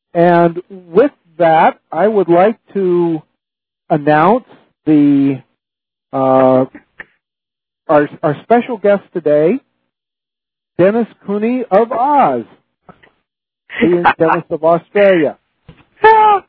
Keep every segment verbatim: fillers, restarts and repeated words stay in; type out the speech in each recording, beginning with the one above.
And with that, I would like to announce the uh, our our special guest today, Dennis Cooney of Oz. He is Dennis of Australia. Dennis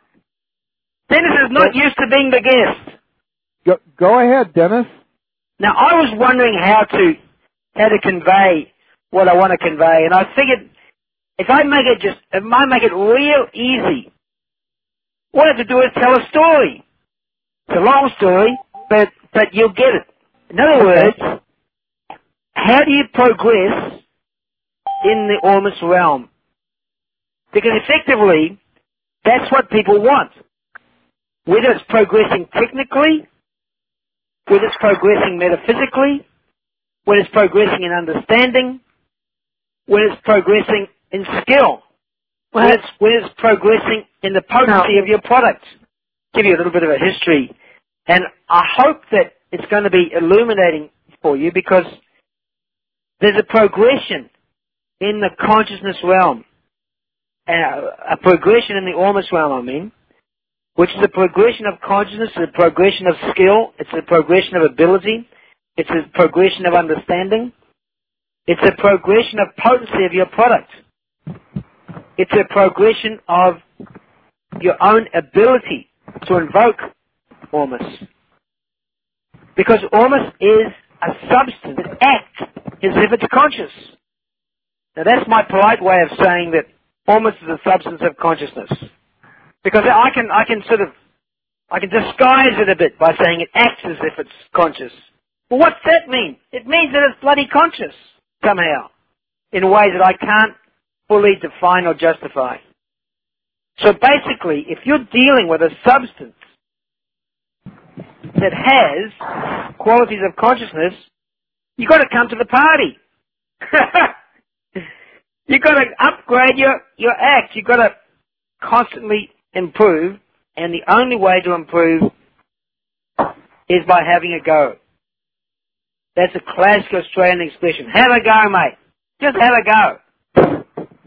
is not used to being the guest. Go, go ahead, Dennis. Now, I was wondering how to how to convey what I want to convey, and I figured if I make it just if I make it real easy, all I have to do is tell a story. It's a long story, but but you'll get it. In other words, how do you progress in the Ormus realm? Because effectively, that's what people want. Whether it's progressing technically, whether it's progressing metaphysically, whether it's progressing in understanding, whether it's progressing in skill, whether it's, whether it's progressing in the potency of your product. Give you a little bit of a history. And I hope that it's going to be illuminating for you, because there's a progression in the consciousness realm. Uh, a progression in the Ormus realm, I mean, which is a progression of consciousness, a progression of skill, it's a progression of ability, it's a progression of understanding, it's a progression of potency of your product. It's a progression of your own ability to invoke Ormus. Because Ormus is a substance that acts as if it's conscious. Now that's my polite way of saying that Ormus is a substance of consciousness. Because I can, I can sort of, I can disguise it a bit by saying it acts as if it's conscious. Well, what's that mean? It means that it's bloody conscious, somehow, in ways that I can't fully define or justify. So basically, if you're dealing with a substance that has qualities of consciousness, you've got to come to the party. You've got to upgrade your, your act. You've got to constantly improve, and the only way to improve is by having a go. That's a classic Australian expression. Have a go, mate. Just have a go.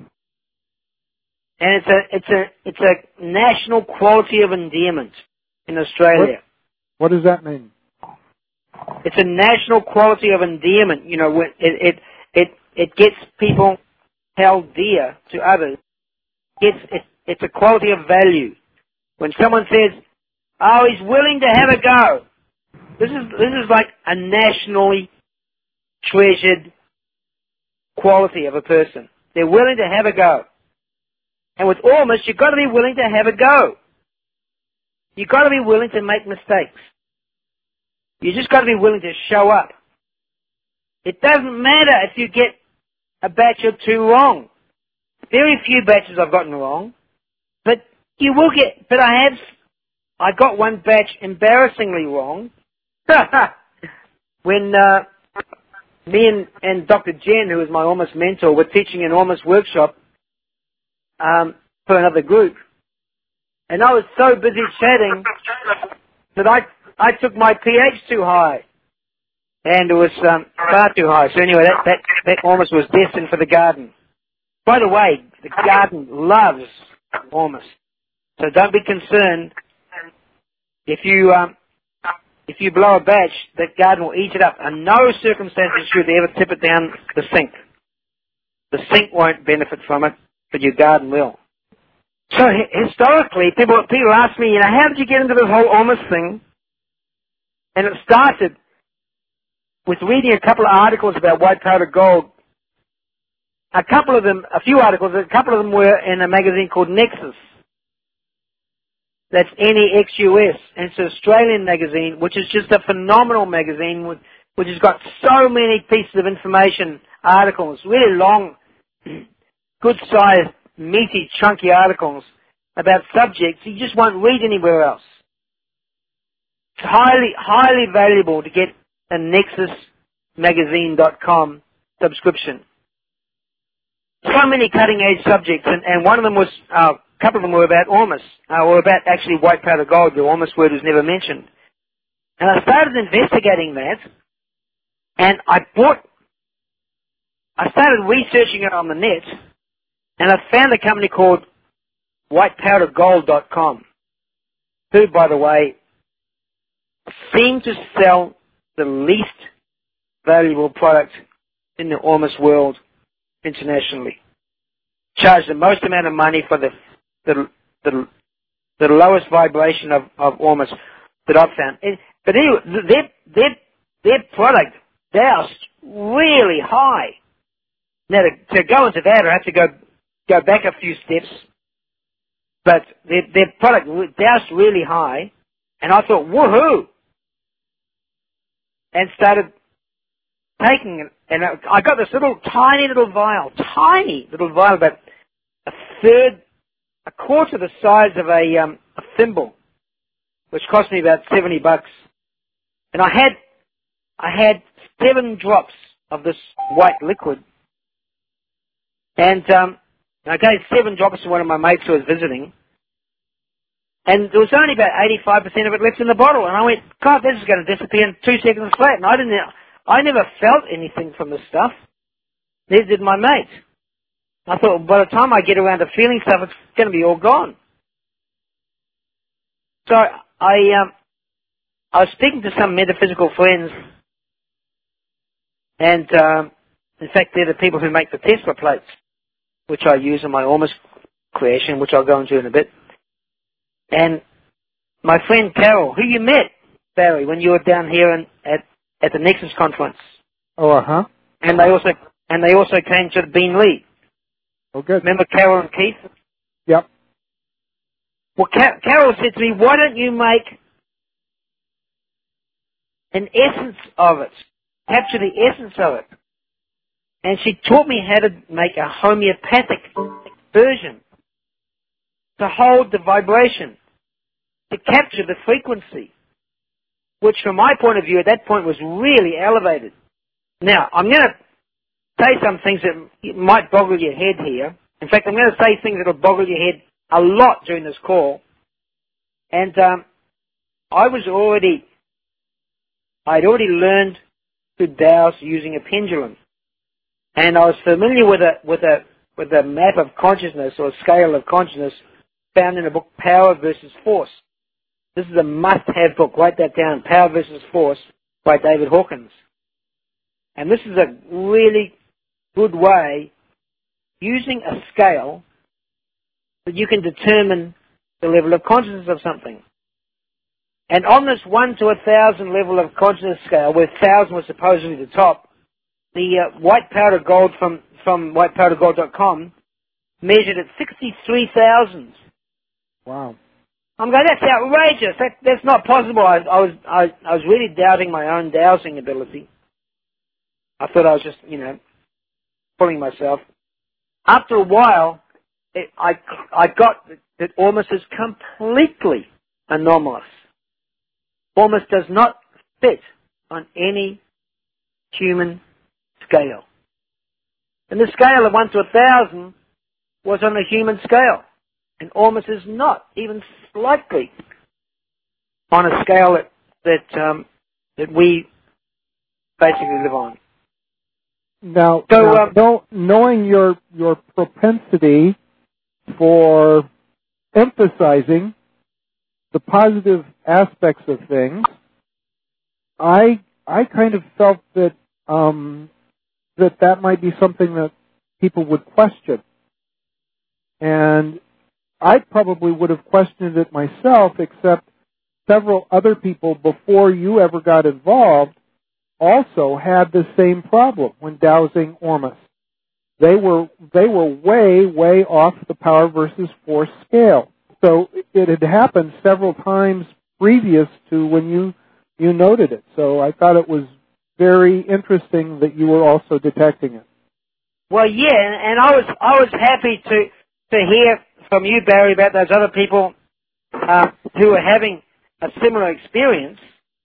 And it's a it's a it's a national quality of endearment in Australia. What, what does that mean? It's a national quality of endearment. You know, when it it it, it gets people held dear to others. It's it, it's a quality of value. When someone says, "Oh, he's willing to have a go," this is this is like a nationally treasured quality of a person. They're willing to have a go. And with Ormus, you've got to be willing to have a go. You've got to be willing to make mistakes. You just got to be willing to show up. It doesn't matter if you get a batch or two wrong. Very few batches I've gotten wrong, but you will get. But I have. I got one batch embarrassingly wrong. When uh, me and, and Doctor Jen, who is my Ormus mentor, were teaching an Ormus workshop um, for another group, and I was so busy chatting that I I took my pH too high, and it was um, far too high. So anyway, that that, that Ormus was destined for the garden. By the way, the garden loves Ormus, so don't be concerned if you um, if you blow a batch, that garden will eat it up. And no circumstances should they ever tip it down the sink. The sink won't benefit from it, but your garden will. So historically, people people ask me, you know, how did you get into this whole Ormus thing? And it started with reading a couple of articles about white powder gold. A couple of them, a few articles, a couple of them were in a magazine called Nexus. That's N E X U S, and it's an Australian magazine, which is just a phenomenal magazine, with, which has got so many pieces of information, articles, really long, good-sized, meaty, chunky articles about subjects you just won't read anywhere else. It's highly, highly valuable to get a nexus magazine dot com subscription. So many cutting-edge subjects, and, and one of them was, uh, a couple of them were about Ormus, uh, or about actually white powder gold. The Ormus word was never mentioned. And I started investigating that, and I bought, I started researching it on the net, and I found a company called white powder gold dot com, who, by the way, seem to sell the least valuable product in the Ormus world internationally. Charge the most amount of money for the the the, the lowest vibration of, of Ormus that I've found. But anyway, their their their product doused really high. Now to, to go into that, I have to go go back a few steps. But their their product doused really high, and I thought, woohoo! And started taking it, and I got this little tiny little vial, tiny little vial, about a third, a quarter the size of a, um, a thimble, which cost me about seventy bucks. And I had, I had seven drops of this white liquid, and um, I gave seven drops to one of my mates who was visiting, and there was only about eighty-five percent of it left in the bottle, and I went, God, this is going to disappear in two seconds flat, and I didn't. I never felt anything from this stuff. Neither did my mate. I thought, by the time I get around to feeling stuff, it's going to be all gone. So I, um, I was speaking to some metaphysical friends, and um, in fact, they're the people who make the Tesla plates, which I use in my Ormus creation, which I'll go into in a bit. And my friend Carol, who you met, Barry, when you were down here in, at at the Nexus conference. Oh, uh huh. And they also and they also came to the Bean Lee. Oh, good. Remember Carol and Keith? Yep. Well, Car- Carol said to me, "Why don't you make an essence of it? Capture the essence of it." And she taught me how to make a homeopathic version to hold the vibration, to capture the frequency, which from my point of view at that point was really elevated. Now, I'm going to say some things that might boggle your head here. In fact, I'm going to say things that will boggle your head a lot during this call. And um, I was already, I'd already learned to dowse using a pendulum. And I was familiar with a, with a, with a map of consciousness or a scale of consciousness found in a book, Power versus Force. This is a must-have book. Write that down, Power versus Force by David Hawkins. And this is a really good way, using a scale, that you can determine the level of consciousness of something. And on this one to a thousand level of consciousness scale, where thousand was supposedly the top, the uh, white powder gold from, from white powder gold dot com measured at sixty-three thousand. Wow. I'm going, that's outrageous. That, that's not possible. I, I was I, I was really doubting my own dowsing ability. I thought I was just, you know, fooling myself. After a while, it, I, I got that Ormus is completely anomalous. Ormus does not fit on any human scale. And the scale of one to a thousand was on a human scale. And Ormus is not even slightly on a scale that that, um, that we basically live on. Now, so, now um, know, knowing your your propensity for emphasizing the positive aspects of things, I I kind of felt that um, that that might be something that people would question, and I probably would have questioned it myself, except several other people before you ever got involved also had the same problem when dowsing Ormus. They were they were way, way off the power versus force scale. So it had happened several times previous to when you, you noted it. So I thought it was very interesting that you were also detecting it. Well, yeah, and, and I was I was happy to to hear from you, Barry, about those other people uh, who are having a similar experience.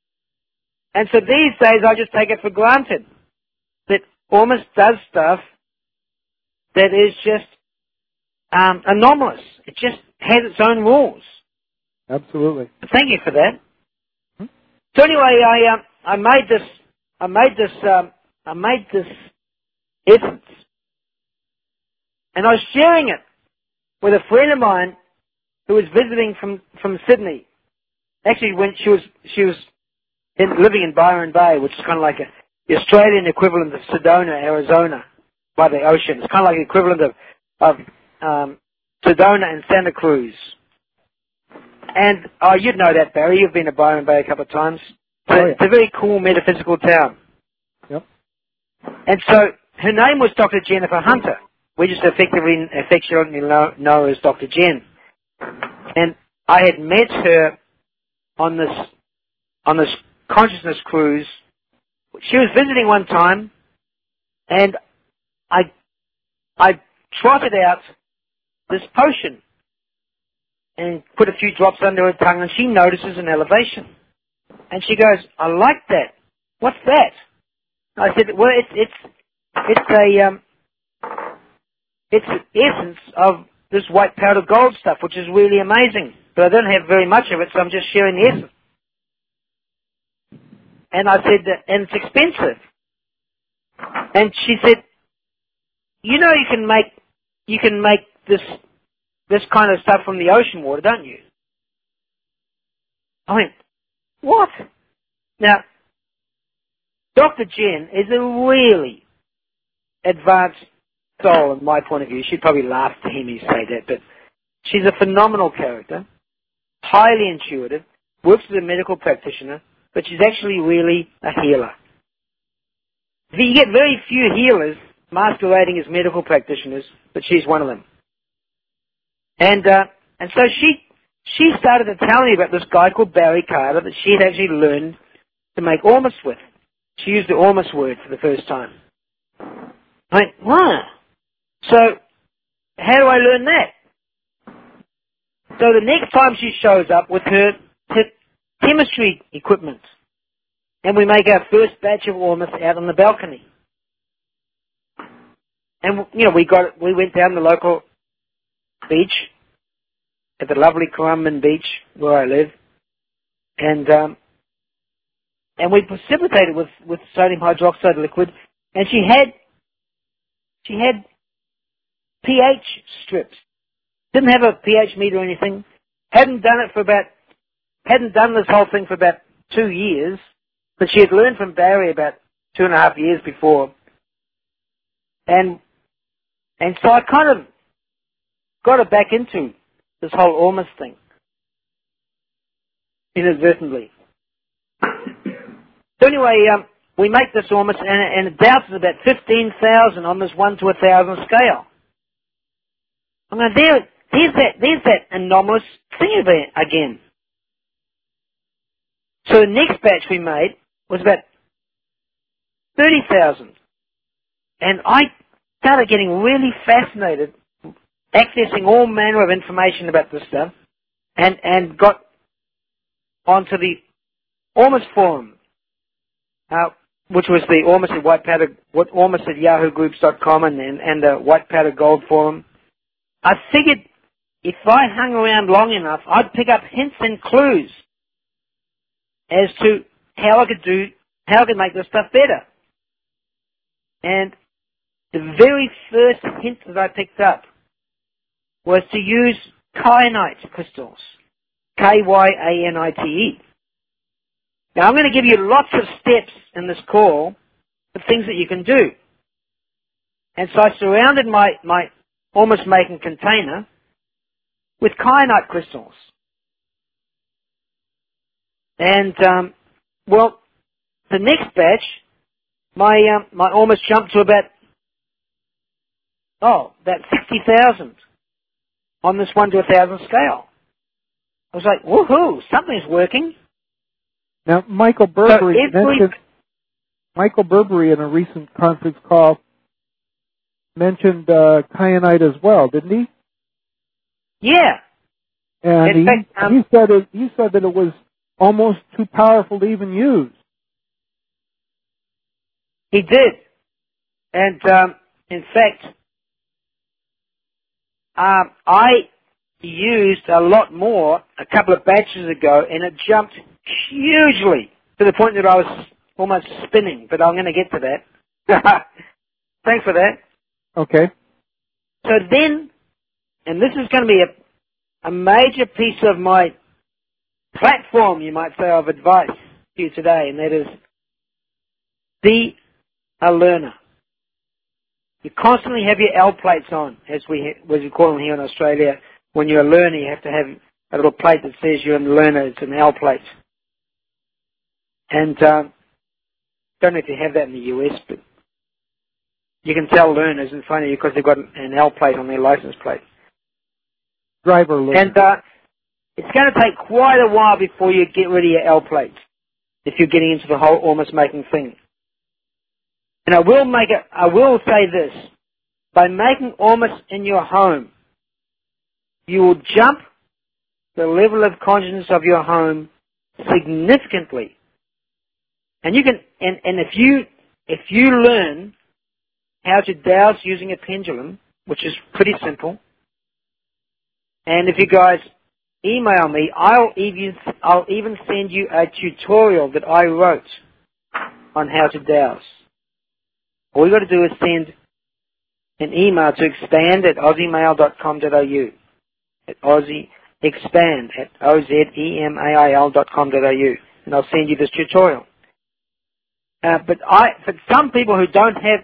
And so these days I just take it for granted that Ormus does stuff that is just um, anomalous. It just has its own rules. Absolutely. Thank you for that. Hmm? So anyway, I uh, I made this I made this um, I made this essence, and I was sharing it with a friend of mine who was visiting from, from Sydney. Actually, when she was she was in, living in Byron Bay, which is kind of like a, the Australian equivalent of Sedona, Arizona, by the ocean. It's kind of like the equivalent of, of um, Sedona and Santa Cruz. And oh, you'd know that, Barry. You've been to Byron Bay a couple of times. So oh, yeah. It's a very cool metaphysical town. Yep. And so her name was Doctor Jennifer Hunter. We just effectively, affectionately know, know her as Doctor Jen. And I had met her on this on this consciousness cruise. She was visiting one time, and I I trotted out this potion and put a few drops under her tongue, and she notices an elevation. And she goes, "I like that. What's that?" I said, "Well, it's it's it's a um, it's the essence of this white powder gold stuff, which is really amazing. But I don't have very much of it, so I'm just sharing the essence." And I said, "And it's expensive." And she said, "You know, you can make you can make this this kind of stuff from the ocean water, don't you?" I went, "What?" Now, Doctor Jen is a really advanced soul, in my point of view. She'd probably laugh to hear me say that, but she's a phenomenal character, highly intuitive, works as a medical practitioner, but she's actually really a healer. You get very few healers masquerading as medical practitioners, but she's one of them. And uh, and so she she started to tell me about this guy called Barry Carter that she had actually learned to make ormus with. She used the ormus word for the first time. I went, wow. So how do I learn that? So the next time she shows up with her, her chemistry equipment, and we make our first batch of ormus out on the balcony. And, you know, we got we went down the local beach at the lovely Currumbin Beach where I live, and um, and we precipitated with, with sodium hydroxide liquid, and she had she had pH strips. Didn't have a pH meter or anything. Hadn't done it for about hadn't done this whole thing for about two years, but she had learned from Barry about two and a half years before, and and so I kind of got her back into this whole ormus thing inadvertently. So anyway, um, we make this ormus, and, and it douses about fifteen thousand on this one to a thousand scale. I'm going, there, there's that, there's that anomalous thing again. So the next batch we made was about thirty thousand. And I started getting really fascinated, accessing all manner of information about this stuff, and, and got onto the Ormus Forum, uh, which was the Ormus at White Powder, Ormus at yahoo groups dot com and, and, and the White Powder Gold Forum. I figured if I hung around long enough, I'd pick up hints and clues as to how I could do, how I could make this stuff better. And the very first hint that I picked up was to use kyanite crystals, K Y A N I T E. Now I'm going to give you lots of steps in this call of things that you can do. And so I surrounded my, my ormus making container with kyanite crystals. And, um, well, the next batch, my, um, my ormus jumped to about, oh, about sixty thousand on this one to a thousand scale. I was like, woohoo, something's working. Now, Michael Burberry so every, mentioned, Michael Burberry in a recent conference call mentioned uh, kyanite as well, didn't he? Yeah. And in he, fact, um, he said it, he said that it was almost too powerful to even use. He did. And, um, in fact, um, I used a lot more a couple of batches ago, and it jumped hugely to the point that I was almost spinning, but I'm going to get to that. Thanks for that. Okay. So then, and this is going to be a, a major piece of my platform, you might say, of advice to you today, and that is be a learner. You constantly have your L plates on, as we as we call them here in Australia. When you're a learner, you have to have a little plate that says you're a learner. It's an L plate. And um, don't know if you have that in the U S, but you can tell learners in front of you because they've got an L plate on their license plate. Driver learner. And uh, it's going to take quite a while before you get rid of your L plates if you're getting into the whole almost making thing. And I will make it, I will say this, by making almost in your home, you will jump the level of consciousness of your home significantly. And you can, and, and if you, if you learn how to dowse using a pendulum, which is pretty simple, and if you guys email me, I'll even, I'll even send you a tutorial that I wrote on how to dowse. All you got to do is send an email to expand at aussie mail dot com dot a u. At Aussie, expand at O Z E M A I L dot com dot a u. And I'll send you this tutorial. Uh, but I, for some people who don't have,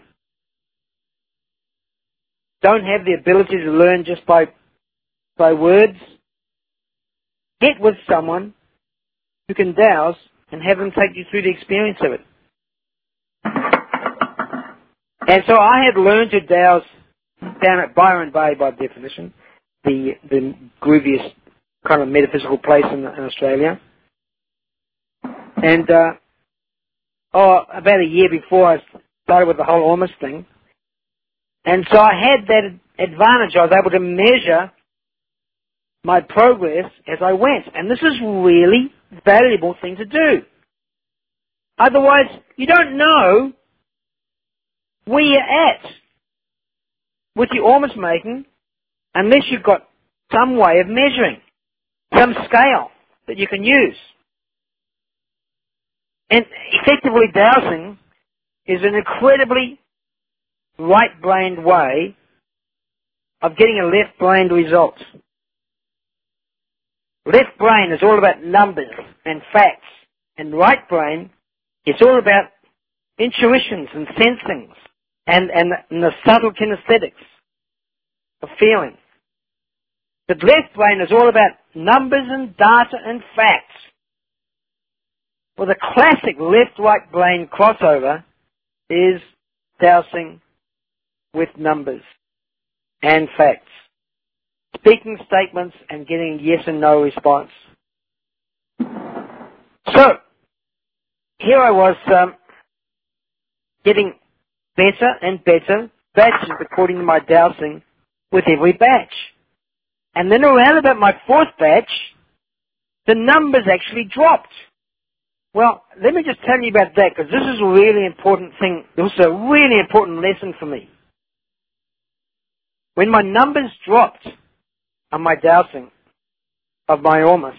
don't have the ability to learn just by, by words, get with someone who can dowse and have them take you through the experience of it. And so I had learned to dowse down at Byron Bay, by definition, the the grooviest kind of metaphysical place in, in Australia. And uh, oh, about a year before I started with the whole Ormus thing. And so I had that advantage. I was able to measure my progress as I went. And this is really a valuable thing to do. Otherwise, you don't know where you're at with your Ormus making unless you've got some way of measuring, some scale that you can use. And effectively dowsing is an incredibly right-brained way of getting a left-brained result. Left brain is all about numbers and facts, and right brain is all about intuitions and sensings and, and, and the subtle kinesthetics of feeling. But left brain is all about numbers and data and facts. Well, the classic left-right brain crossover is dowsing with numbers and facts, speaking statements and getting a yes and no response. So, here I was um, getting better and better batches according to my dowsing with every batch. And then around about my fourth batch, the numbers actually dropped. Well, let me just tell you about that, because this is a really important thing. It was a really important lesson for me. When my numbers dropped on my dowsing of my Ormus,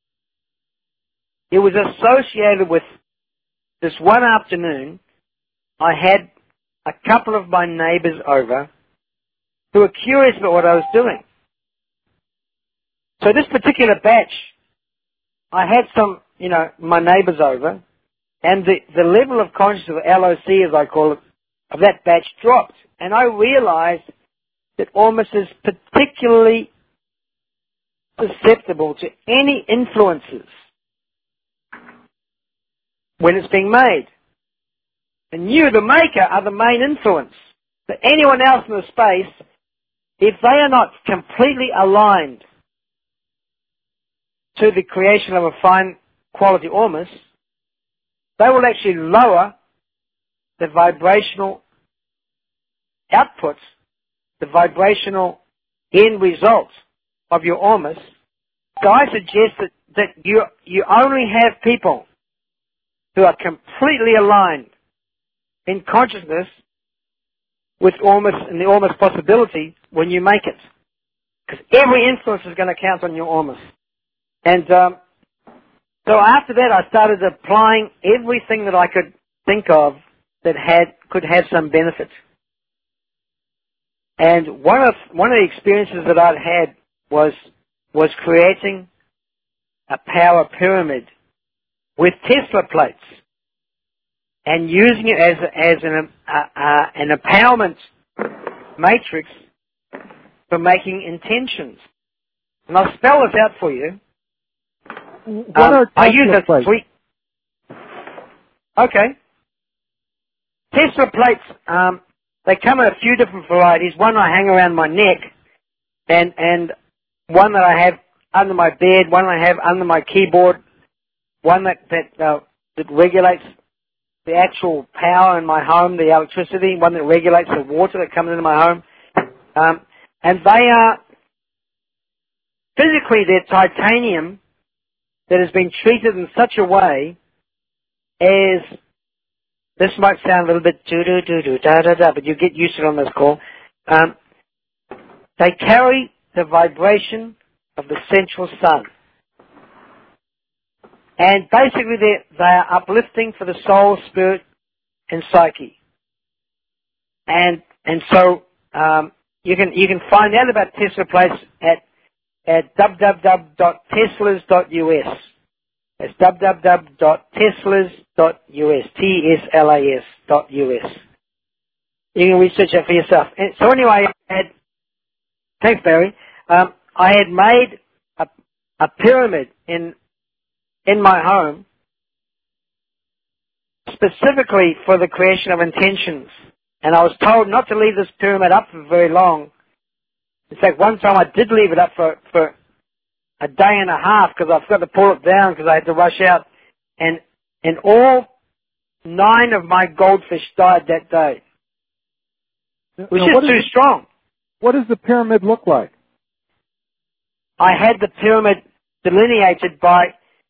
it was associated with this one afternoon. I had a couple of my neighbors over who were curious about what I was doing. So this particular batch, I had some, you know, my neighbors over, and the, the level of consciousness, of L O C as I call it, of that batch dropped. And I realized that Ormus is particularly susceptible to any influences when it's being made. And you, the maker, are the main influence. But anyone else in the space, if they are not completely aligned to the creation of a fine quality Ormus, they will actually lower the vibrational outputs, the vibrational end result of your Ormus. So I suggest that, that you, you only have people who are completely aligned in consciousness with Ormus and the Ormus possibility when you make it. Because every influence is going to count on your Ormus. And um, so after that, I started applying everything that I could think of that had could have some benefit. And one of one of the experiences that I'd had was was creating a power pyramid with Tesla plates and using it as, as an, uh, uh, an empowerment matrix for making intentions. And I'll spell this out for you. What um, are Tesla I use a plates? three. Okay. Tesla plates, um, they come in a few different varieties. One I hang around my neck, and and one that I have under my bed, one I have under my keyboard, one that that uh, that regulates the actual power in my home, the electricity, one that regulates the water that comes into my home. Um, and they are, physically they're titanium that has been treated in such a way as, this might sound a little bit do-do-do-do, da-da-da, but you get used to it on this call. Um, they carry the vibration of the central sun. And basically they they are uplifting for the soul, spirit, and psyche. And and so um, you can you can find out about Tesla plates at at w w w dot teslas dot u s. It's w w w dot teslas dot u s. T S L A S dot U S. You can research that for yourself. And so anyway, I had, thanks Barry. Um, I had made a a pyramid in. in my home, specifically for the creation of intentions. And I was told not to leave this pyramid up for very long. In fact, one time I did leave it up for, for a day and a half because I forgot to pull it down because I had to rush out. And, and all nine of my goldfish died that day. It was just too strong. What does the pyramid look like? I had the pyramid delineated by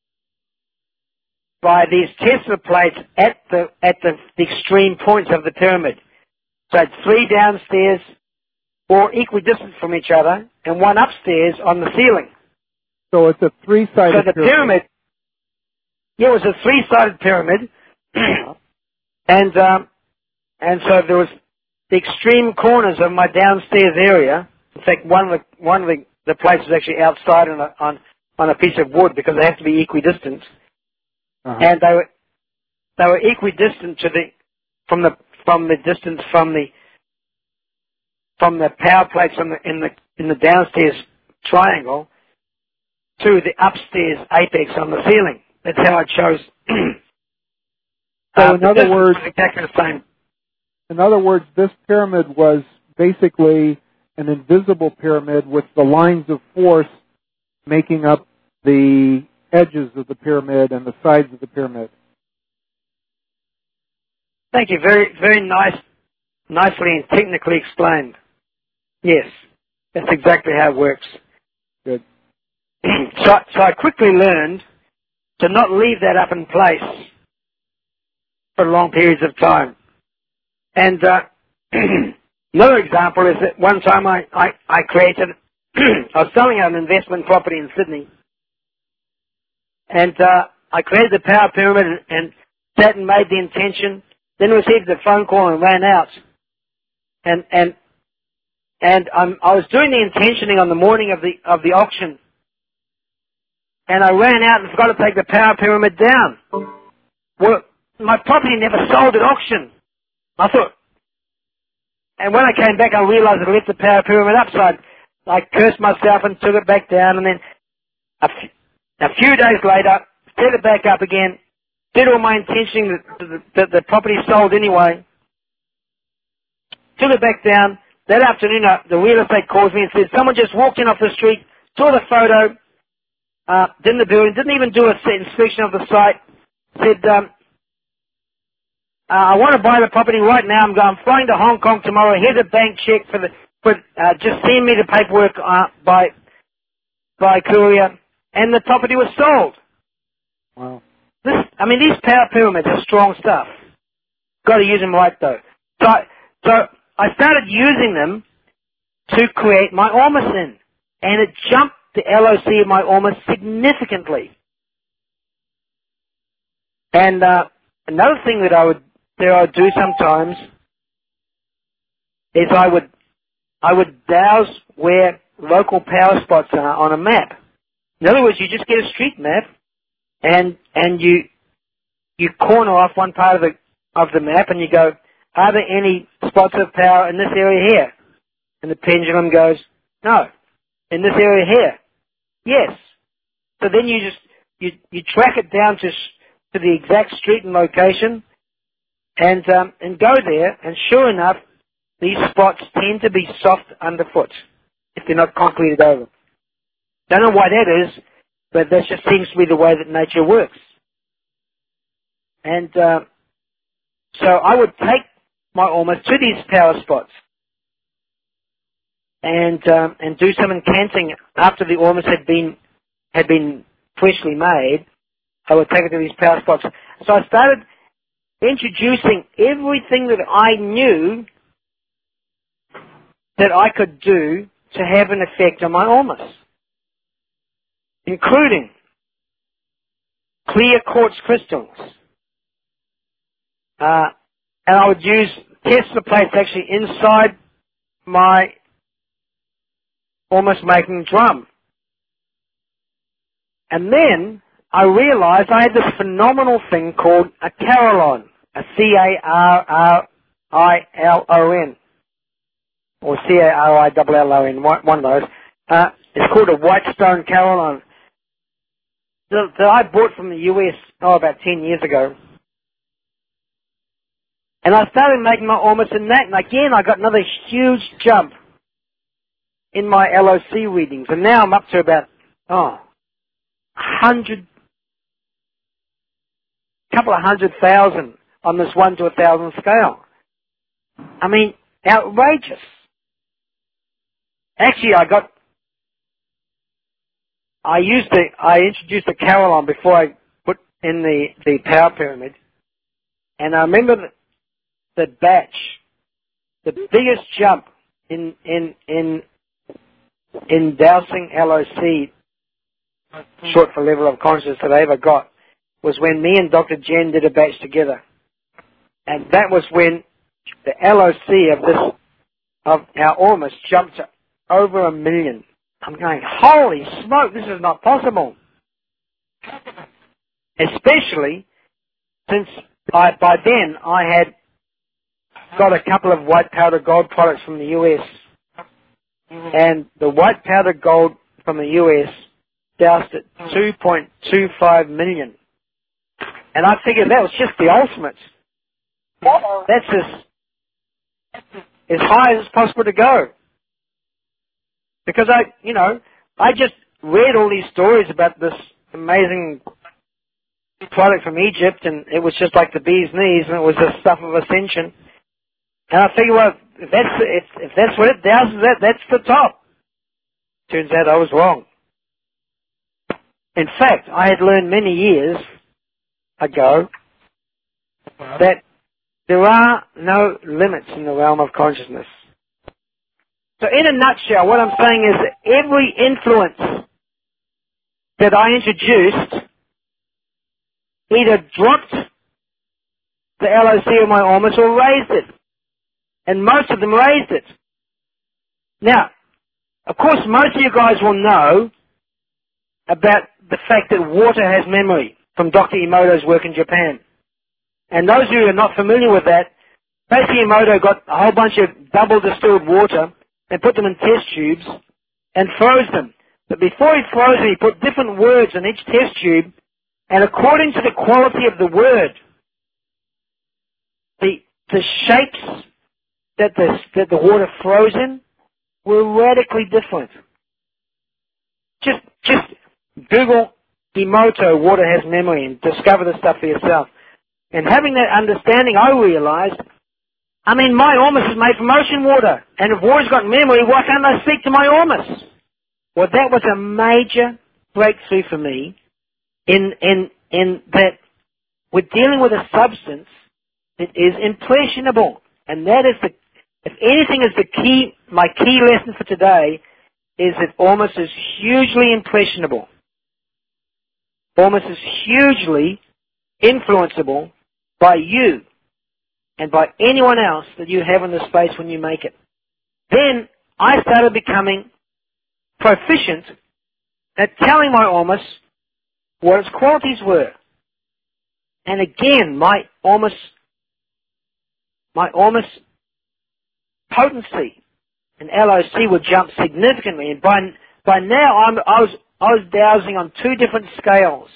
by these Tesla plates at the at the, the extreme points of the pyramid. So I had three downstairs, four equidistant from each other, and one upstairs on the ceiling. So it's a three-sided So the pyramid, pyramid yeah, it was a three-sided pyramid, and um, and so there was the extreme corners of my downstairs area. In fact, one of the one of the, the plates was actually outside on a, on on a piece of wood because they have to be equidistant. Uh-huh. And they were they were equidistant to the from the from the distance from the from the power plates in the in the in the downstairs triangle to the upstairs apex on the ceiling. That's how I chose. So uh, in other words, exactly the same. In other words, this pyramid was basically an invisible pyramid with the lines of force making up the edges of the pyramid and the sides of the pyramid. Thank you. Very, very nice, nicely and technically explained. Yes, that's exactly how it works. Good. So, so I quickly learned to not leave that up in place for long periods of time. And uh, another example is that one time I, I, I created, I was selling an investment property in Sydney. And uh, I created the power pyramid and, and sat and made the intention, then received a phone call and ran out. And and and um, I was doing the intentioning on the morning of the of the auction, and I ran out and forgot to take the power pyramid down. Well, my property never sold at auction. I thought, and when I came back, I realized I left the power pyramid up, so I, I cursed myself and took it back down, and then a few, a few days later, set it back up again, did all my intentioning that the, the, the property sold anyway, took it back down. That afternoon, uh, the real estate calls me and said, someone just walked in off the street, saw the photo, uh, did in the building, didn't even do a inspection of the site, said, um, uh, I want to buy the property right now. I'm going, I'm flying to Hong Kong tomorrow. Here's a bank check for the, for, uh, just send me the paperwork, uh, by, by courier. And the property was sold. Wow. This, I mean, these power pyramids are strong stuff. Got to use them right though. So, so I started using them to create my Ormasin, and it jumped the L O C of my Orma significantly. And uh, another thing that I would that I would do sometimes is I would I would douse where local power spots are on a map. In other words, you just get a street map, and and you you corner off one part of the of the map, and you go, are there any spots of power in this area here? And the pendulum goes, no. In this area here, yes. So then you just you you track it down to to the exact street and location, and um, and go there, and sure enough, these spots tend to be soft underfoot if they're not concreted over. Don't know why that is, but that just seems to be the way that nature works. And uh, so I would take my ormus to these power spots and um, and do some incanting after the ormus had been had been freshly made. I would take it to these power spots. So I started introducing everything that I knew that I could do to have an effect on my ormus, including clear quartz crystals. Uh, and I would use Tesla plates actually inside my ormus making drum. And then I realized I had this phenomenal thing called a carillon, a C A R R I L O N, or C A R I L L O N, one of those. Uh, it's called a white stone carillon that, that I bought from the U S, oh, about ten years ago. And I started making my ormus in that, and again I got another huge jump in my L O C readings, and now I'm up to about, oh, hundred, couple of hundred thousand on this one to a thousand scale. I mean, outrageous. Actually, I got, I used to, I introduced the carillon before I put in the, the power pyramid, and I remember the, the batch, the biggest jump in, in, in, in dowsing L O C, short for level of consciousness, that I ever got, was when me and Doctor Jen did a batch together. And that was when the L O C of this, of our ormus jumped to over a million. I'm going, holy smoke, this is not possible. Especially since I, by then I had got a couple of white powder gold products from the U S. And the white powder gold from the U S doused at two point two five million. And I figured that was just the ultimate. That's as, as high as it's possible to go. Because I, you know, I just read all these stories about this amazing product from Egypt, and it was just like the bee's knees, and it was the stuff of ascension. And I figured, well, if that's, if, if that's what it douses at, that's the top. Turns out I was wrong. In fact, I had learned many years ago that there are no limits in the realm of consciousness. So in a nutshell, what I'm saying is that every influence that I introduced either dropped the L O C of my ormus or raised it. And most of them raised it. Now, of course, most of you guys will know about the fact that water has memory from Doctor Emoto's work in Japan. And those of you who are not familiar with that, basically Emoto got a whole bunch of double distilled water and put them in test tubes and froze them. But before he froze them, he put different words in each test tube, and according to the quality of the word, the, the shapes that the, that the water froze in were radically different. Just, just Google Emoto, water has memory, and discover the stuff for yourself. And having that understanding, I realized, I mean, my ormus is made from ocean water, and if water's got memory, why can't I speak to my ormus? Well, that was a major breakthrough for me in, in, in that we're dealing with a substance that is impressionable. And that is the, if anything is the key, my key lesson for today is that ormus is hugely impressionable. Ormus is hugely influenceable by you and by anyone else that you have in the space when you make it. Then I started becoming proficient at telling my Ormus what its qualities were. And again, my Ormus, my Ormus potency and L O C would jump significantly. And by by now, I'm, I was I was dowsing on two different scales,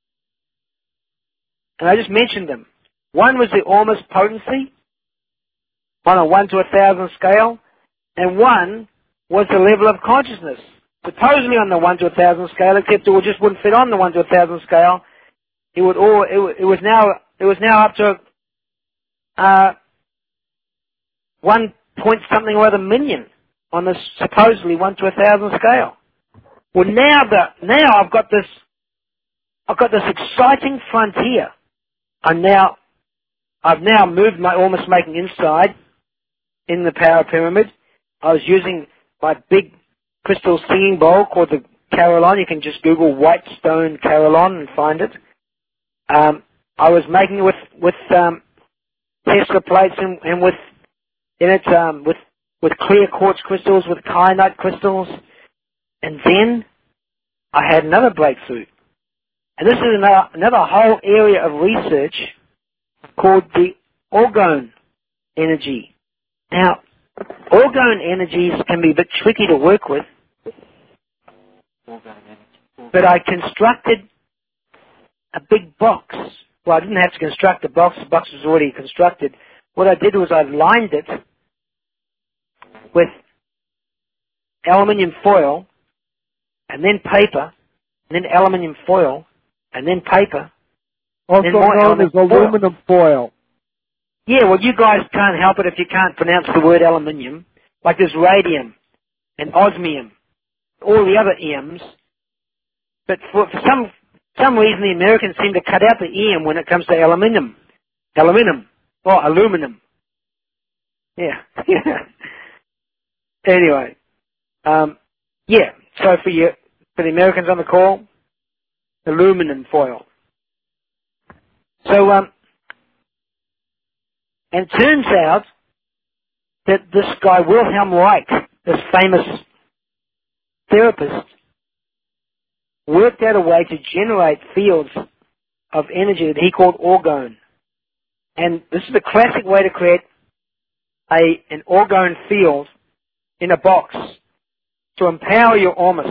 and I just mentioned them. One was the Ormus potency on a one to a thousand scale, and one was the level of consciousness. Supposedly on the one to a thousand scale, except it just wouldn't fit on the one to a thousand scale. It would all. It, it was now. It was now up to uh, one point something or other million on the supposedly one to a thousand scale. Well, now the now I've got this. I've got this exciting frontier. I'm now. I've now moved my Ormus making inside in the power pyramid. I was using my big crystal singing bowl called the Carillon. You can just Google White Stone Carillon and find it. Um, I was making it with with um, Tesla plates and, and with in it um, with with clear quartz crystals, with kyanite crystals, and then I had another breakthrough. And this is another, another whole area of research called the orgone energy. Now, orgone energies can be a bit tricky to work with, but I constructed a big box. Well, I didn't have to construct the box. The box was already constructed. What I did was I lined it with aluminium foil, and then paper, and then aluminium foil, and then paper. Also known as aluminum foil. Yeah, well, you guys can't help it if you can't pronounce the word aluminium. Like there's radium and osmium, all the other ems. But for, for some some reason, the Americans seem to cut out the em when it comes to aluminium. Aluminum. Or aluminum. Yeah. Anyway. Um, yeah, so for you, for the Americans on the call, aluminum foil. So, um, and it turns out that this guy, Wilhelm Reich, this famous therapist, worked out a way to generate fields of energy that he called orgone. And this is the classic way to create a an orgone field in a box to empower your Ormus.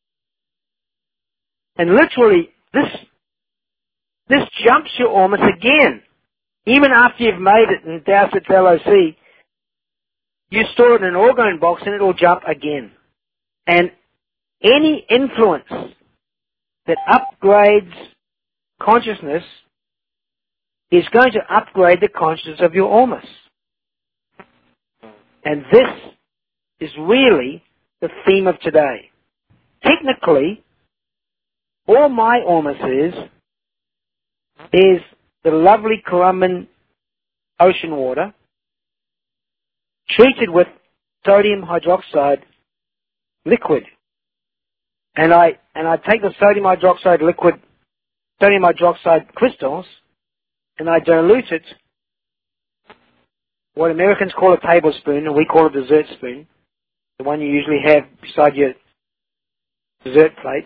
And literally, this this jumps your Ormus again. Even after you've made it and doused its L O C, you store it in an orgone box and it will jump again. And any influence that upgrades consciousness is going to upgrade the consciousness of your Ormus. And this is really the theme of today. Technically, all my Ormus is, is the lovely Currumbin ocean water treated with sodium hydroxide liquid. And I and I take the sodium hydroxide liquid, sodium hydroxide crystals, and I dilute it, what Americans call a tablespoon, and we call a dessert spoon, the one you usually have beside your dessert plate,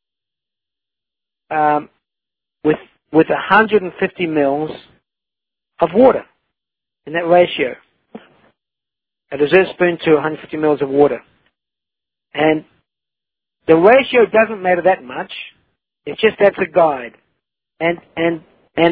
um, with with one hundred fifty mils of water in that ratio. A dessert spoon to one hundred fifty mils of water. And the ratio doesn't matter that much. It's just that's a guide. And and and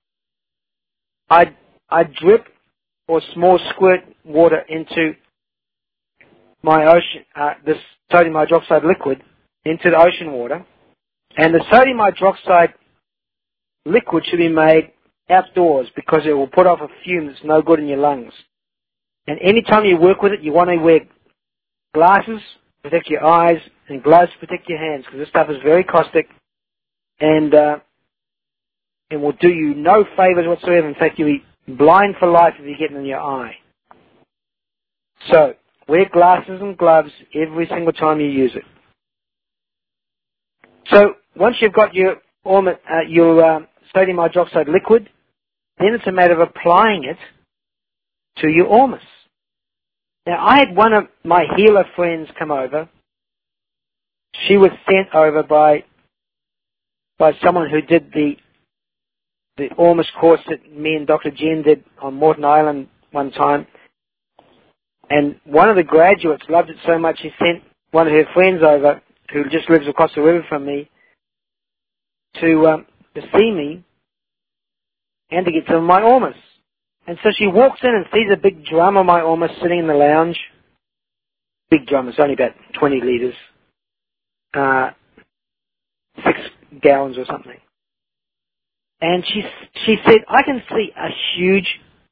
I I drip or small squirt water into my ocean, uh, this sodium hydroxide liquid into the ocean water. And the sodium hydroxide liquid should be made outdoors because it will put off a fume that's no good in your lungs. And anytime you work with it, you want to wear glasses, protect your eyes, and gloves to protect your hands, because this stuff is very caustic and uh, and will do you no favors whatsoever. In fact, you'll be blind for life if you get it in your eye. So, wear glasses and gloves every single time you use it. So, once you've got your, uh, your uh, sodium hydroxide liquid, then it's a matter of applying it to your Ormus. Now, I had one of my healer friends come over, she was sent over by by someone who did the the Ormus course that me and Doctor Jen did on Morton Island one time. And one of the graduates loved it so much he sent one of her friends over, who just lives across the river from me, to um, to see me and to get some of my Ormus. And so she walks in and sees a big drum of my Ormus sitting in the lounge. Big drum, it's only about twenty litres, uh, six gallons or something. And she she said, I can see a huge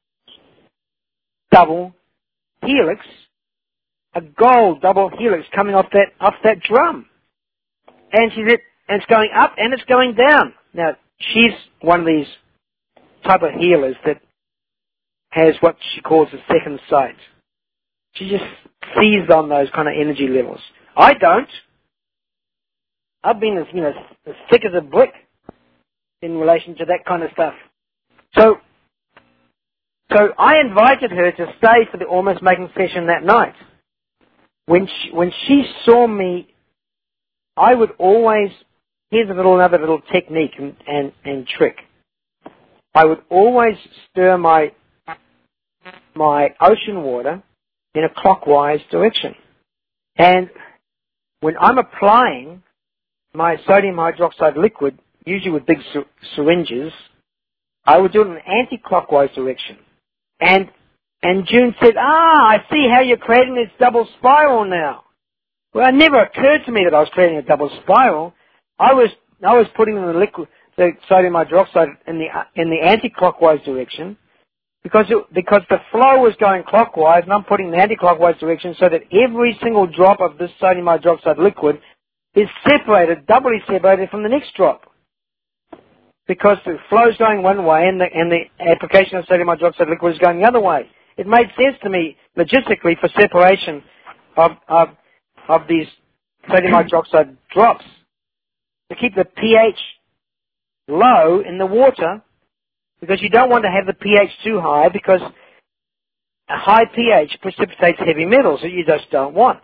double helix, a gold double helix coming off that off that drum. And she said, and it's going up and it's going down. Now, she's one of these type of healers that has what she calls a second sight. She just sees on those kind of energy levels. I don't. I've been as, you know, as thick as a brick in relation to that kind of stuff. So, so I invited her to stay for the Ormus making session that night. When she, when she saw me, I would always, here's a little, another little technique and, and, and trick. I would always stir my, my ocean water in a clockwise direction. And when I'm applying my sodium hydroxide liquid, usually with big sy- syringes, I would do it in an anti-clockwise direction. And and June said, ah, I see how you're creating this double spiral now. Well, it never occurred to me that I was creating a double spiral. I was I was putting the liquid, the sodium hydroxide in the in the anti-clockwise direction because it, because the flow was going clockwise, and I'm putting the anti-clockwise direction so that every single drop of this sodium hydroxide liquid is separated, doubly separated from the next drop. Because the flow is going one way and the, and the application of sodium hydroxide liquid is going the other way. It made sense to me logistically for separation of, of, of these sodium hydroxide drops to keep the pH low in the water, because you don't want to have the pH too high, because a high pH precipitates heavy metals that you just don't want.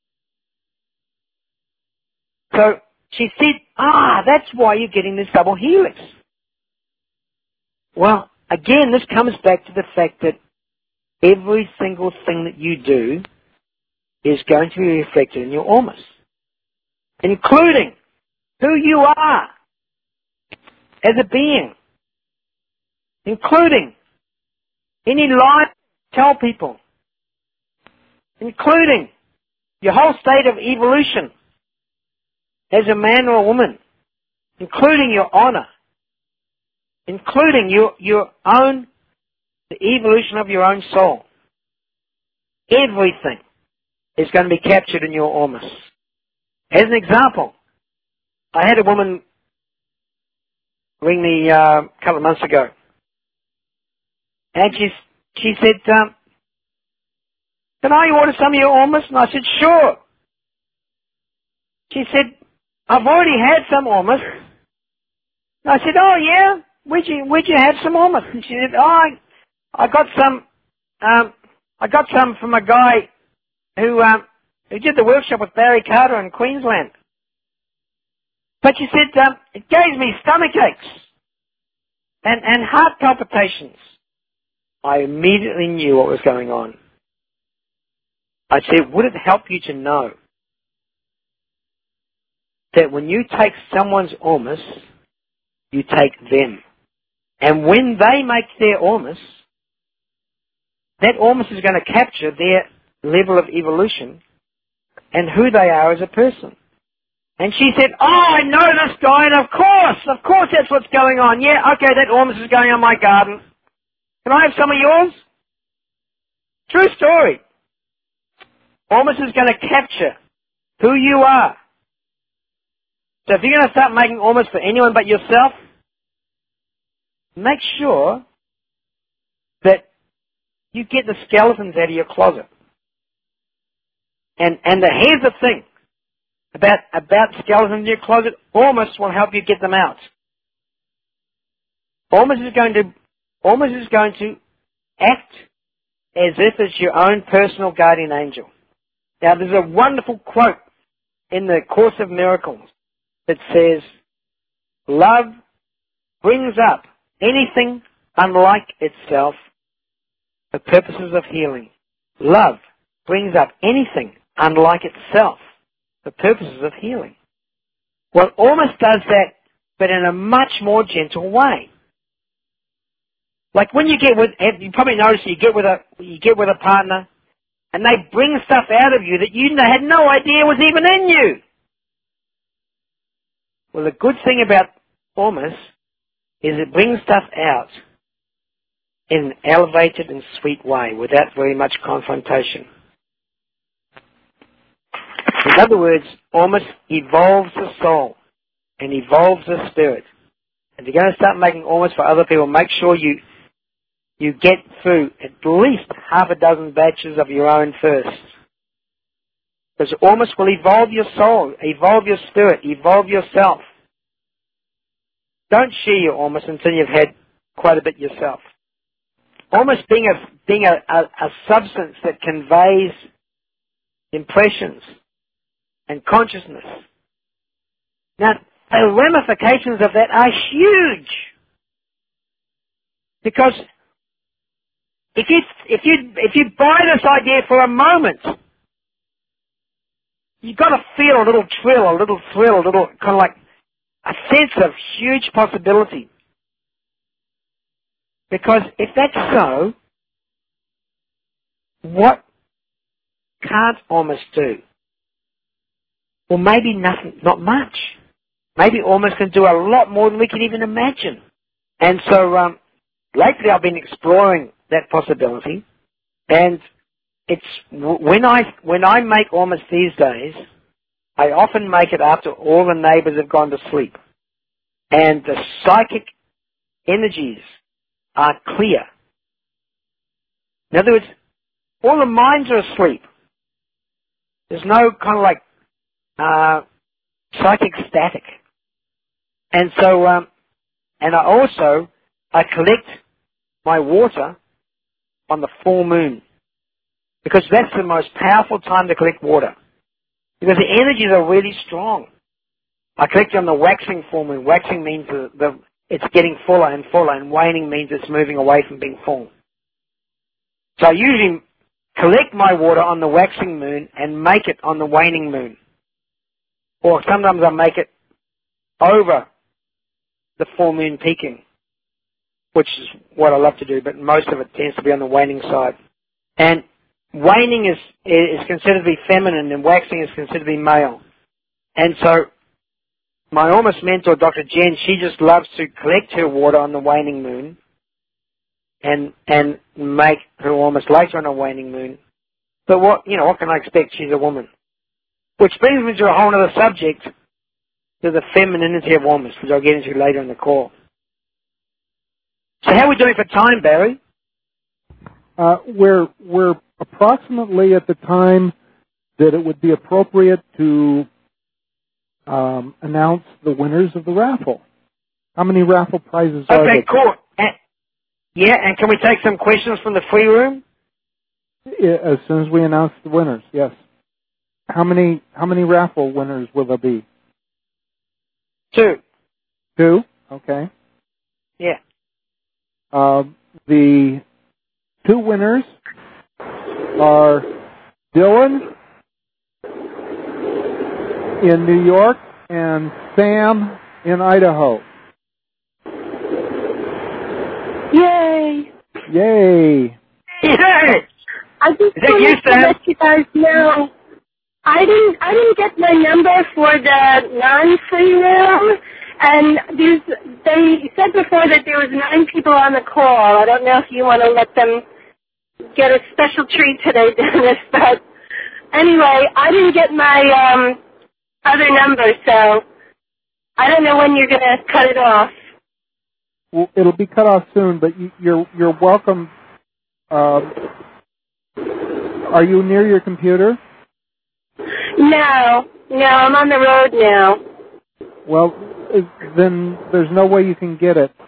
So she said, ah, that's why you're getting this double helix. Well, again, this comes back to the fact that every single thing that you do is going to be reflected in your Ormus, including who you are as a being, including any lie you tell people, including your whole state of evolution as a man or a woman, including your honor, including your, your own, the evolution of your own soul. Everything is going to be captured in your Ormus. As an example, I had a woman ring me uh, a couple of months ago, and she, she said, um, can I order some of your Ormus? And I said, sure. She said, I've already had some Ormus. And I said, oh yeah? Where'd you, where'd you have some Ormus? And she said, oh, I, I got some, um, I got some from a guy who, um, who did the workshop with Barry Carter in Queensland. But she said, um, it gave me stomach aches and, and heart palpitations. I immediately knew what was going on. I said, would it help you to know that when you take someone's Ormus, you take them. And when they make their Ormus, that Ormus is going to capture their level of evolution and who they are as a person. And she said, oh, I know this guy, and of course, of course that's what's going on. Yeah, okay, that Ormus is going on my garden. Can I have some of yours? True story. Ormus is going to capture who you are. So if you're going to start making Ormus for anyone but yourself, make sure that you get the skeletons out of your closet. And and the, here's the thing about about skeletons in your closet. Ormus will help you get them out. Ormus is going to Ormus is going to act as if it's your own personal guardian angel. Now, there's a wonderful quote in the Course of Miracles that says, love brings up anything unlike itself for purposes of healing. Love brings up anything unlike itself for purposes of healing. Well, Ormus does that, but in a much more gentle way. Like when you get with, you probably notice you get with a, you get with a partner, and they bring stuff out of you that you had no idea was even in you. Well, the good thing about Ormus is it brings stuff out in an elevated and sweet way without very much confrontation. In other words, Ormus evolves the soul and evolves the spirit. If you're going to start making Ormus for other people, make sure you you get through at least half a dozen batches of your own first. Because Ormus will evolve your soul, evolve your spirit, evolve yourself. Don't share your Ormus until you've had quite a bit yourself. Ormus being a being a, a, a substance that conveys impressions and consciousness. Now, the ramifications of that are huge. Because if you if you if you buy this idea for a moment, you've got to feel a little thrill, a little thrill, a little kind of like a sense of huge possibility. Because if that's so, what can't Ormus do? Well, maybe nothing, not much. Maybe Ormus can do a lot more than we can even imagine. And so, um, lately I've been exploring that possibility, and it's when I when I make Ormus these days, I often make it after all the neighbors have gone to sleep, and the psychic energies are clear. In other words, all the minds are asleep. There's no kind of like uh, psychic static. And so, um, and I also, I collect my water on the full moon, because that's the most powerful time to collect water, because the energies are really strong. I collect it on the waxing full moon. Waxing means the, the it's getting fuller and fuller, and waning means it's moving away from being full. So I usually collect my water on the waxing moon and make it on the waning moon. Or sometimes I make it over the full moon peaking, which is what I love to do, but most of it tends to be on the waning side. And waning is is considered to be feminine, and waxing is considered to be male. And so my Ormus mentor, Doctor Jen, she just loves to collect her water on the waning moon and and make her Ormus later on a waning moon. But what, you know, what can I expect? She's a woman. Which brings me to a whole other subject, to the femininity of Ormus, which I'll get into later in the call. So how are we doing for time, Barry? Uh, we're, we're approximately at the time that it would be appropriate to um, announce the winners of the raffle. How many raffle prizes are there? Okay, cool. And, yeah, and can we take some questions from the free room? Yeah, as soon as we announce the winners, yes. How many how many raffle winners will there be? Two. Two? Okay. Yeah. Uh, the two winners are Dylan in New York and Sam in Idaho. Yay! Yay! Yay! I just Is that wanted you, to Sam? let you guys know I didn't I didn't get my number for the non-free room, and there's, they said before that there was nine people on the call. I don't know if you want to let them get a special treat today, Dennis, but anyway, I didn't get my um, other number, so I don't know when you're going to cut it off. Well, it'll be cut off soon, but you, you're you're welcome. Uh, are you near your computer? No, no, I'm on the road now. Well, then there's no way you can get it.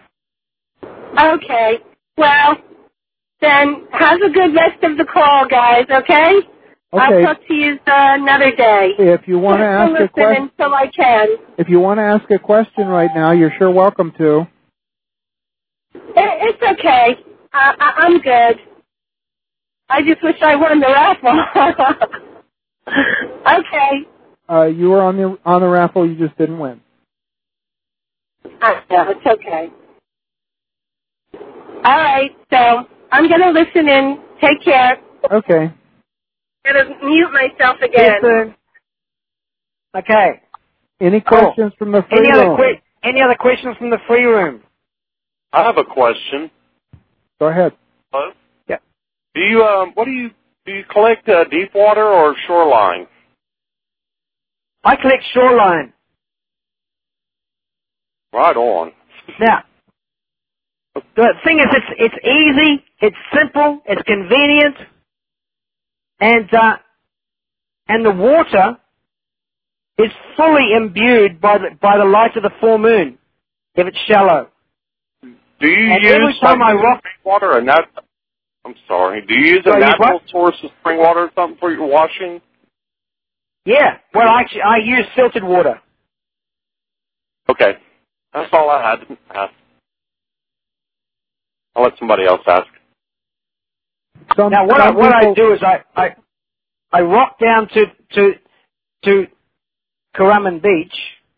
Okay. Well, then have a good rest of the call, guys, okay? Okay. I'll talk to you uh, another day. If you want to ask a question, until I can. If you want to ask a question right now, you're sure welcome to. It, it's okay. I, I, I'm good. I just wish I won the raffle. Okay. Uh, you were on the on the raffle. You just didn't win. I know, it's okay. All right, so I'm going to listen in. Take care. Okay. I'm going to mute myself again. Listen. Okay. Any Cool. questions from the free Any other room? que- Any other questions from the free room? I have a question. Go ahead. Hello? Yeah. Do you um what do you do you collect uh, deep water or shoreline? I collect shoreline. Right on. Now, the thing is, it's it's easy, it's simple, it's convenient, and uh, and the water is fully imbued by the by the light of the full moon if it's shallow. Do you And use every time like, I rock, spring water or nat? I'm sorry. Do you use Do a I use natural what? source of spring water or something for your washing? yeah. Well, actually, I use filtered water. Okay, that's all I had to ask. I'll let somebody else ask. Some, Now, what I some what I people- do is I I I rock down to to to Currumbin Beach.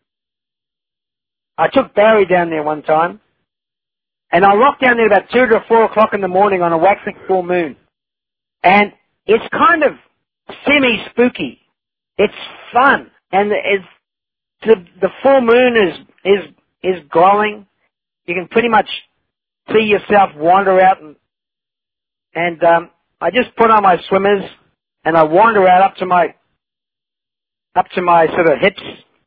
I took Barry down there one time, and I rocked down there about two to four o'clock in the morning on a waxing full moon, and it's kind of semi spooky. It's fun, and it's the the full moon is is is glowing. You can pretty much see yourself wander out, and and um, I just put on my swimmers and I wander out up to my up to my sort of hips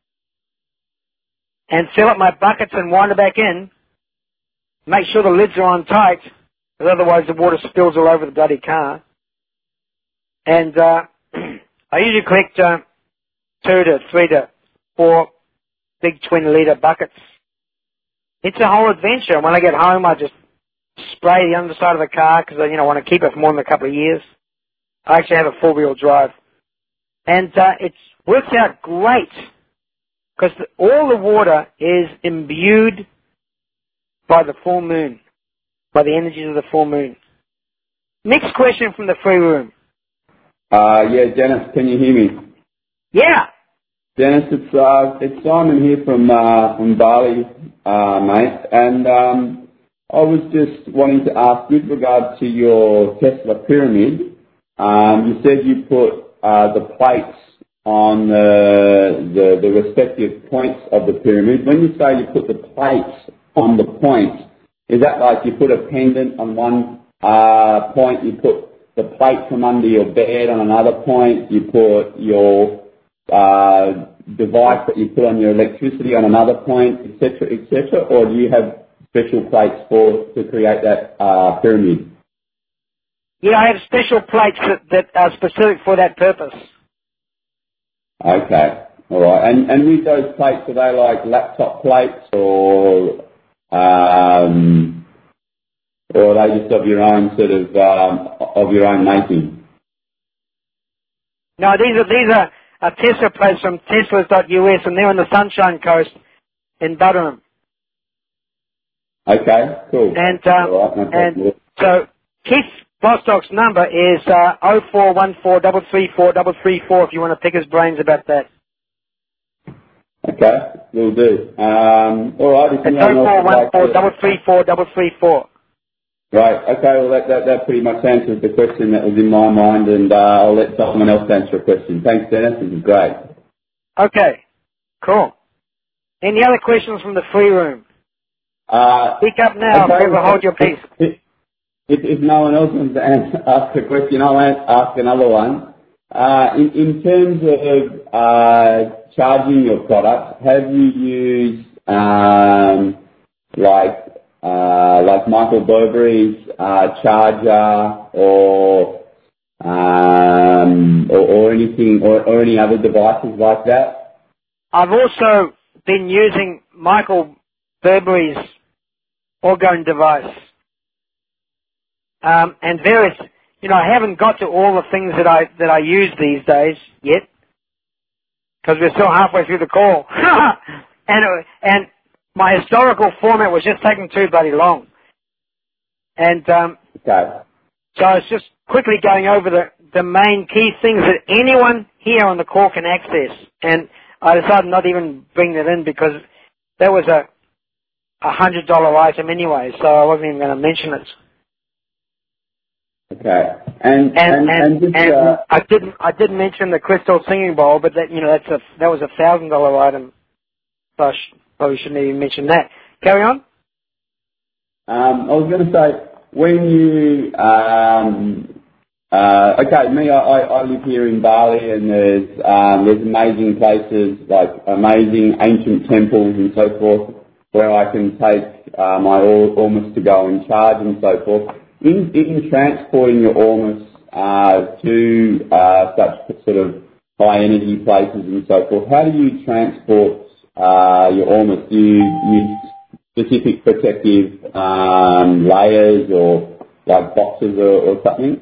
and fill up my buckets and wander back in. Make sure the lids are on tight, because otherwise the water spills all over the bloody car. And uh, I usually collect uh, two to three to four big twin litre buckets. It's a whole adventure. When I get home, I just spray the underside of the car because I, you know, want to keep it for more than a couple of years. I actually have a four-wheel drive, and uh, it works out great because all the water is imbued by the full moon, by the energies of the full moon. Next question from the free room. Uh, yeah, Dennis, can you hear me? Yeah. Dennis, it's uh, it's Simon here from uh, from Bali, uh, mate, and um, I was just wanting to ask with regard to your Tesla pyramid. Um, you said you put uh, the plates on the, the the respective points of the pyramid. When you say you put the plates on the points, is that like you put a pendant on one uh, point, you put the plate from under your bed on another point, you put your uh, device that you put on your electricity on another point, et cetera, et cetera, or do you have special plates for to create that uh, pyramid? Yeah, I have special plates that, that are specific for that purpose. Okay, all right. And and with those plates, are they like laptop plates or um, or are they just of your own sort of um, of your own making? No, these are these are, are Tesla plates from Teslas dot U S, and they're on the Sunshine Coast in Butterham. Okay, cool. And um, all right, no and problem. so Keith Bostock's number is uh, oh four one four three three four three three four if you want to pick his brains about that. Okay, will do. Um, all right. If It's anyone oh else four would one like four to- three three four three three four. Right. Okay. Well, that, that, that pretty much answers the question that was in my mind, and uh, I'll let someone else answer a question. Thanks, Dennis. This is great. Okay, cool. Any other questions from the free room? Uh, Speak up now, okay, never hold your peace. If, if, if no one else wants to answer, ask a question, I'll an- ask another one. Uh, in, in terms of uh, charging your product, have you used um, like uh, like Michael Burberry's uh, charger or, um, or or anything or, or any other devices like that? I've also been using Michael Burberry's orgone device um, and various, you know, I haven't got to all the things that I that I use these days yet, because we're still halfway through the call. and it, and my historical format was just taking too bloody long. And um, Okay. so I was just quickly going over the, the main key things that anyone here on the call can access. And I decided not even bring that in because that was a a hundred dollar item anyway, so I wasn't even going to mention it. Okay. And And and, and, and, just, and uh, I didn't I didn't mention the crystal singing bowl, but that you know that's a that was a thousand dollar item. So I sh- probably shouldn't even mention that. Carry on. um, I was going to say when you um, uh, okay, me, I, I I live here in Bali, and there's um, there's amazing places like amazing ancient temples and so forth where I can take uh, my or- ormus to go and charge and so forth. In, in transporting your ormus uh, to uh, such sort of high energy places and so forth, how do you transport uh, your ormus? Do you use specific protective um, layers or like boxes or, or something?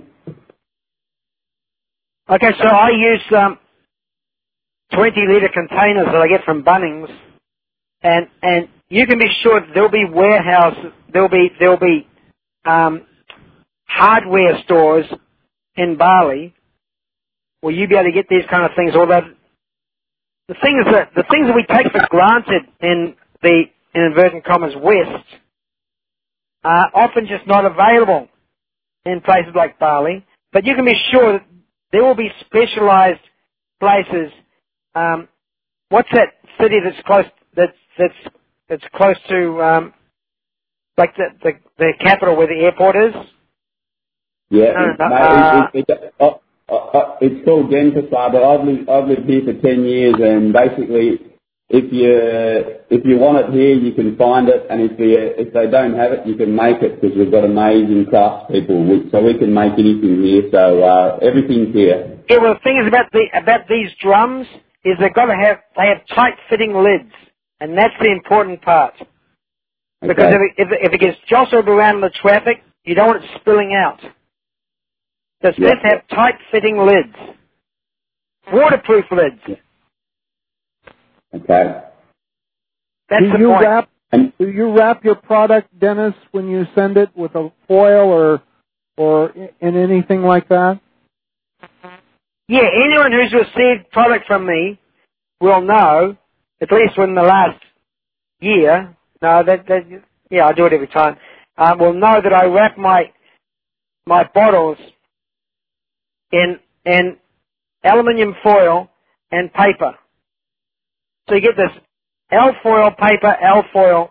Okay, so I use um, twenty litre containers that I get from Bunnings, and and you can be sure there'll be warehouses, there'll be there'll be um, hardware stores in Bali where you'll be able to get these kind of things. Although the things that the things that we take for granted in the in inverted commas West are often just not available in places like Bali. But you can be sure that there will be specialized places. Um, what's that city that's close that's that's that's close to um, like the, the the capital where the airport is? Yeah, No, it, no, mate, uh, it, it, it, uh, uh, uh, it's called Denpasar, but I've lived, I've lived here for ten years, and basically, if you if you want it here, you can find it, and if you, if they don't have it, you can make it because we've got amazing craftspeople, we, so we can make anything here. So uh, everything's here. Yeah, well, the thing is about the about these drums is they've got to have they have tight fitting lids, and that's the important part. Because Okay. if it, if, it, if it gets jostled around in the traffic, you don't want it spilling out. So it's Yeah. best to have tight fitting lids, waterproof lids. Okay. That's do the you point. wrap And do you wrap your product, Dennis, when you send it with a foil or or in anything like that? Yeah, anyone who's received product from me will know, at least within the last year, no, that, that yeah, I do it every time, uh, will know that I wrap my my bottles in in aluminium foil and paper. So you get this alfoil paper, alfoil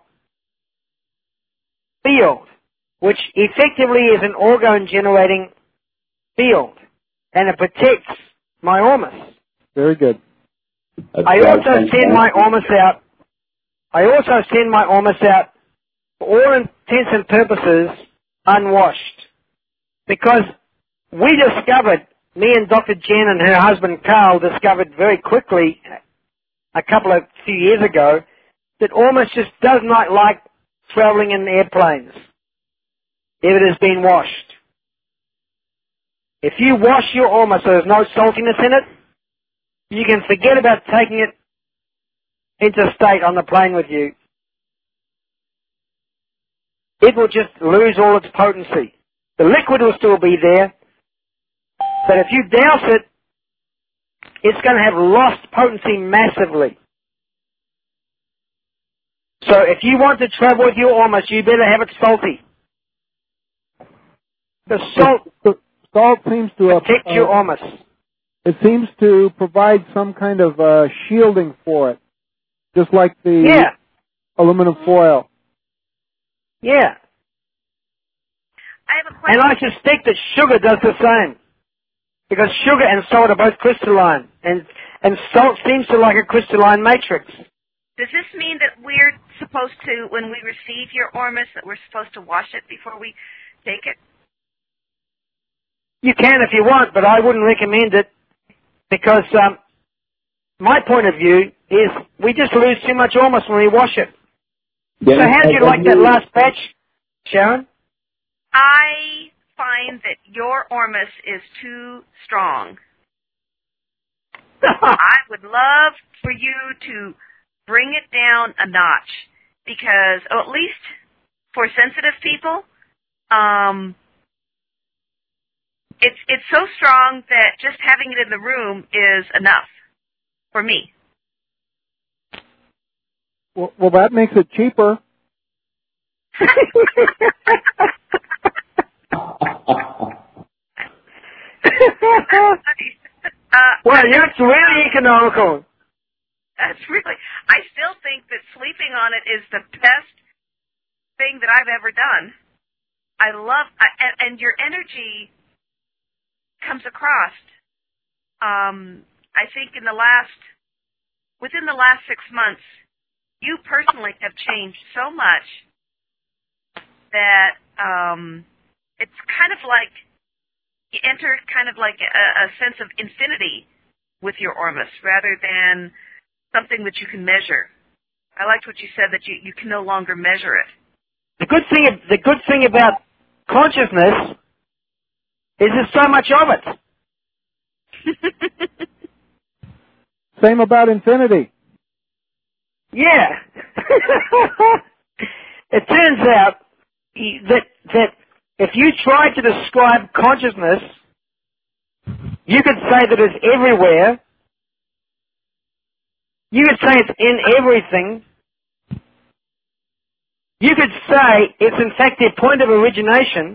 field, which effectively is an orgone generating field, and it protects my ormus. Very good. that's I great, also thanks, send mate. my ormus out. I also send my ormus out, for all intents and purposes, unwashed, because we discovered, me and Doctor Jen and her husband Carl discovered very quickly, a couple of few years ago, that ormus just does not like traveling in airplanes if it has been washed. If you wash your ormus so there's no saltiness in it, you can forget about taking it interstate on the plane with you. It will just lose all its potency. The liquid will still be there, but if you douse it, it's going to have lost potency massively. So if you want to travel with your ormus, you better have it salty. The salt The salt seems to uh, protects your ormus. it seems to provide some kind of uh, shielding for it, just like the Yeah, aluminum foil. yeah. I have a question. And I suspect that sugar does the same. Because sugar and salt are both crystalline. And, and salt seems to like a crystalline matrix. Does this mean that we're supposed to, when we receive your ormus, that we're supposed to wash it before we take it? You can if you want, but I wouldn't recommend it. Because um, my point of view is we just lose too much ormus when we wash it. Dennis, So how do you have like that last batch, Sharon? I find that your Ormus is too strong, I would love for you to bring it down a notch, because, or at least for sensitive people, um, it's it's so strong that just having it in the room is enough for me. Well, well that makes it cheaper. uh, well, that's really economical. That's really, I still think that sleeping on it is the best thing that I've ever done. I love, I, and, and your energy comes across. Um, I think in the last, within the last six months, you personally have changed so much that um, it's kind of like, you enter kind of like a, a sense of infinity with your Ormus rather than something that you can measure. I liked what you said, that you, you can no longer measure it. The good thing, the good thing about consciousness is there's so much of it. Same about infinity. Yeah. It turns out that that if you try to describe consciousness, you could say that it's everywhere. You could say it's in everything. You could say it's in fact their point of origination.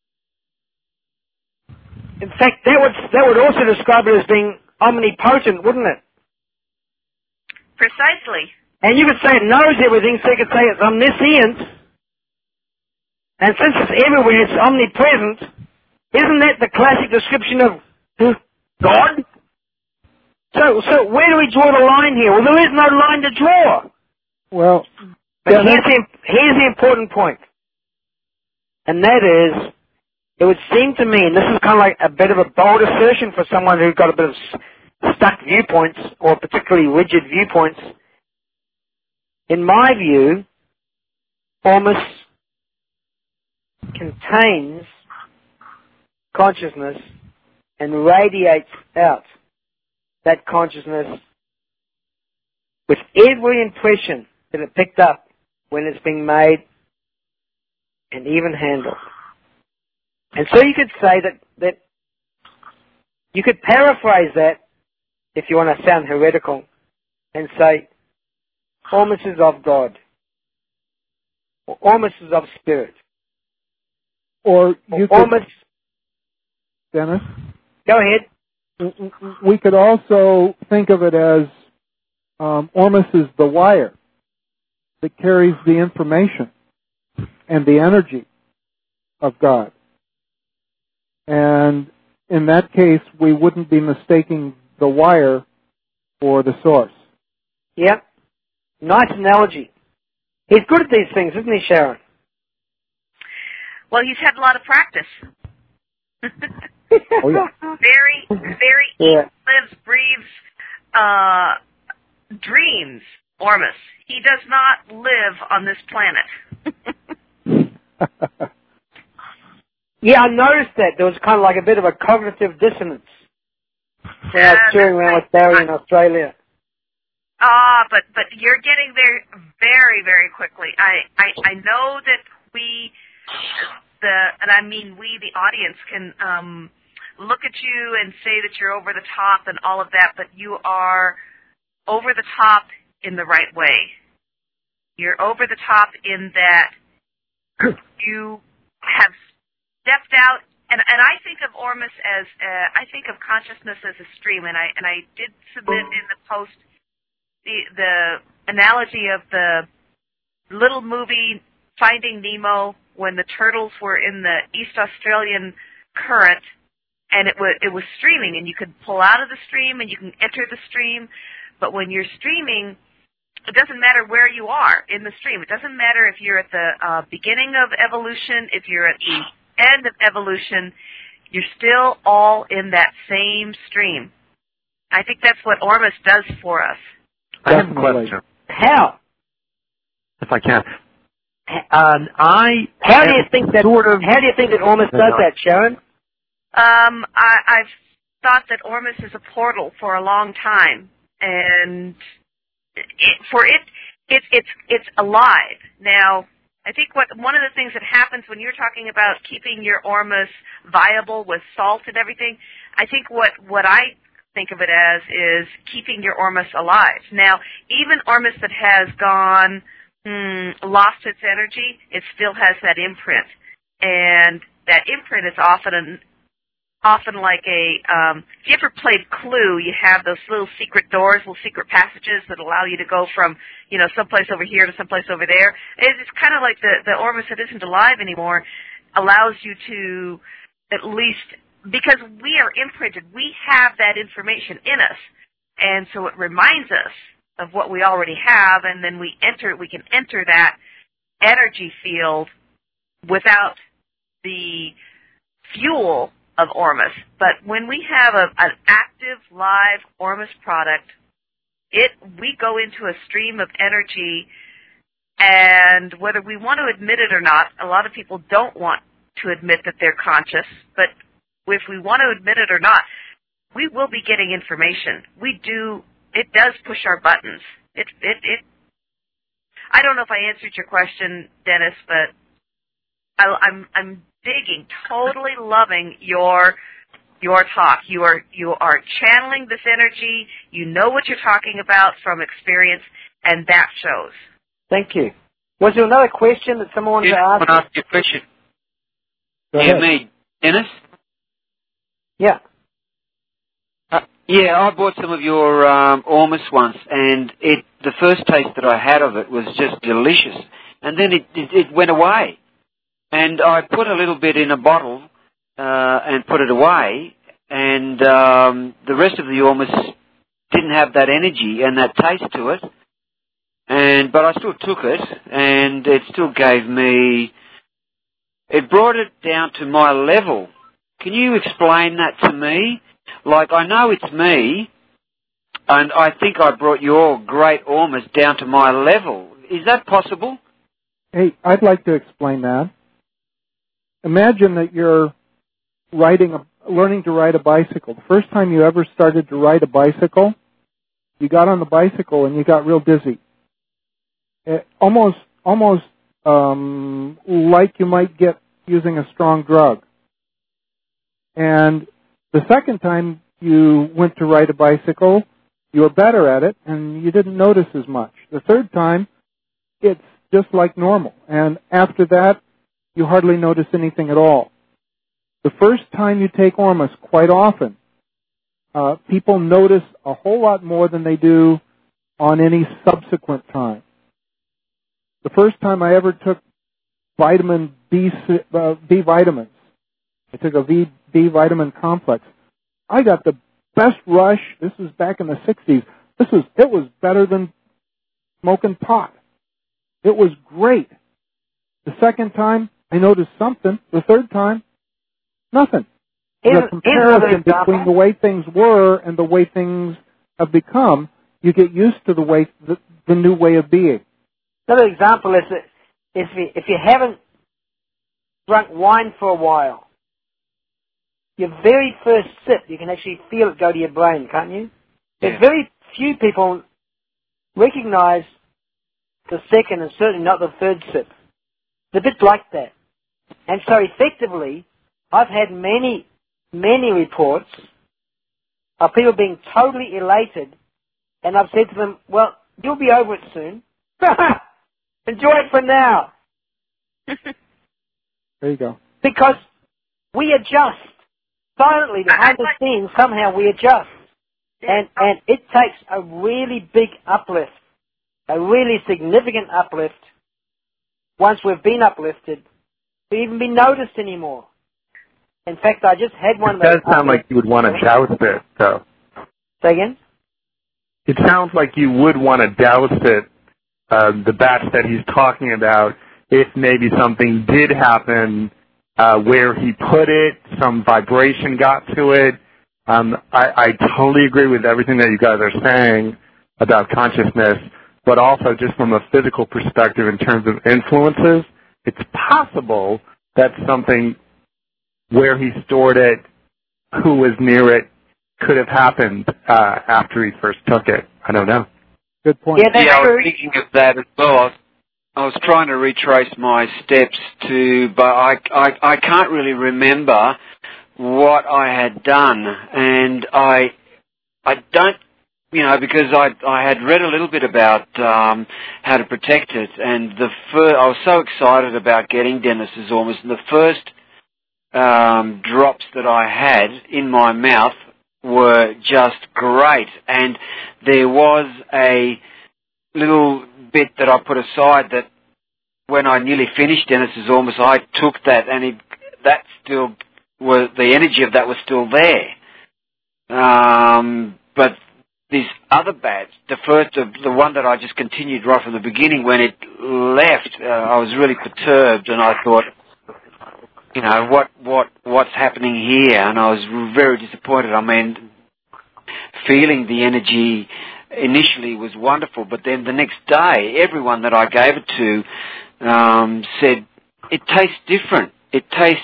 In fact, that would that would also describe it as being omnipotent, wouldn't it? Precisely. And you could say it knows everything, so you could say it's omniscient. And since it's everywhere, it's omnipresent. Isn't that the classic description of God? So, so where do we draw the line here? Well, there is no line to draw. Well, but here's the, here's the important point. And that is, it would seem to me, and this is kind of like a bit of a bold assertion for someone who's got a bit of stuck viewpoints or particularly rigid viewpoints. In my view, Ormus contains consciousness and radiates out that consciousness with every impression that it picked up when it's being made and even handled. And so you could say that, that you could paraphrase that, if you want to sound heretical, and say, Ormus is of God, or Ormus is of Spirit. Or you or could, Ormus, Dennis? Go ahead. We could also think of it as um, Ormus is the wire that carries the information and the energy of God. And in that case, we wouldn't be mistaking the wire for the source. Yep. Nice analogy. He's good at these things, isn't he, Sharon? Well, he's had a lot of practice. Oh, yeah. Very, very yeah. eats, lives, breathes, uh, dreams, Ormus. He does not live on this planet. Yeah, I noticed that. There was kind of like a bit of a cognitive dissonance when I was touring around with Barry in Australia. Ah, but but you're getting there very, very quickly. I, I, I know that we, the and I mean we, the audience, can um, look at you and say that you're over the top and all of that, but you are over the top in the right way. You're over the top in that you have stepped out, and, and I think of Ormus as, uh, I think of consciousness as a stream, and I and I did submit in the post the the analogy of the little movie Finding Nemo when the turtles were in the East Australian current, and it was it was streaming, and you could pull out of the stream and you can enter the stream, but when you're streaming, it doesn't matter where you are in the stream. It doesn't matter if you're at the uh, beginning of evolution, if you're at the end of evolution, you're still all in that same stream. I think that's what Ormus does for us. I have a question. How? If I can. Um, I How do you think that? sort of. How do you think that Ormus does that, Sharon? Um, I, I've thought that Ormus is a portal for a long time, and it, for it, it, it's it's alive now. I think what one of the things that happens when you're talking about keeping your Ormus viable with salt and everything, I think what what I think of it as is keeping your Ormus alive. Now, even Ormus that has gone hmm, lost its energy, it still has that imprint, and that imprint is often an often like a, um, if you ever played Clue, you have those little secret doors, little secret passages that allow you to go from, you know, someplace over here to someplace over there. It's kind of like the, the Ormus that isn't alive anymore allows you to at least, because we are imprinted, we have that information in us. And so it reminds us of what we already have, and then we enter, we can enter that energy field without the fuel of Ormus. But when we have a, an active, live Ormus product, it we go into a stream of energy, and whether we want to admit it or not, a lot of people don't want to admit that they're conscious, but if we want to admit it or not, we will be getting information. We do, it does push our buttons. It, it, it, I don't know if I answered your question, Dennis, but I, I'm, I'm digging, totally loving your your talk. You are you are channeling this energy. You know what you're talking about from experience, and that shows. Thank you. Was there another question that someone wanted yeah, to ask? I want to ask you a question. Go yeah, ahead. me, Dennis. Yeah. Uh, yeah, I bought some of your um, Ormus once, and it the first taste that I had of it was just delicious, and then it it, it went away. And I put a little bit in a bottle uh, and put it away, and um, the rest of the Ormus didn't have that energy and that taste to it. And but I still took it, and it still gave me. It brought it down to my level. Can you explain that to me? Like, I know it's me, and I think I brought your great Ormus down to my level. Is that possible? Hey, I'd like to explain that. Imagine that you're riding a, learning to ride a bicycle. The first time you ever started to ride a bicycle, you got on the bicycle and you got real dizzy. It, almost, almost um, like you might get using a strong drug. And the second time you went to ride a bicycle, you were better at it and you didn't notice as much. The third time, it's just like normal. And after that, you hardly notice anything at all. The first time you take Ormus, quite often, uh, people notice a whole lot more than they do on any subsequent time. The first time I ever took vitamin B, uh, B vitamins, I took a V, B vitamin complex. I got the best rush. This was back in the sixties. This was, it was better than smoking pot. It was great. The second time, I noticed something. The third time, nothing. The comparison between the way things were and the way things have become, you get used to the way the, the new way of being. Another example is that if you, if you haven't drunk wine for a while, your very first sip, you can actually feel it go to your brain, can't you? Yeah. There's very few people recognize the second and certainly not the third sip. It's a bit like that. And so effectively, I've had many, many reports of people being totally elated, and I've said to them, well, you'll be over it soon. Enjoy it for now. There you go. Because we adjust. Silently, behind the scenes, somehow we adjust. And, and it takes a really big uplift, a really significant uplift, once we've been uplifted, to even be noticed anymore. In fact, I just had one it of those. It does sound like you would want to douse it, though. Say again? It sounds like you would want to douse it, uh, the batch that he's talking about, if maybe something did happen uh, where he put it, some vibration got to it. Um, I, I totally agree with everything that you guys are saying about consciousness, but also just from a physical perspective in terms of influences, it's possible that something where he stored it, who was near it, could have happened uh, after he first took it. I don't know. Good point. Yeah, that's yeah, I was true. thinking of that as well. I was, I was trying to retrace my steps to, but I, I, I can't really remember what I had done, and I, I don't, you know, because I, I had read a little bit about um, how to protect it, and the fir- I was so excited about getting Dennis's Ormus, and the first um, drops that I had in my mouth were just great, and there was a little bit that I put aside that when I nearly finished Dennis's Ormus, I took that, and it, that still was, the energy of that was still there. Um, but this other batch, the first, the, the one that I just continued right from the beginning, when it left, uh, I was really perturbed, and I thought, you know, what, what, what's happening here? And I was very disappointed. I mean, feeling the energy initially was wonderful, but then the next day, everyone that I gave it to um, said, it tastes different. It tastes,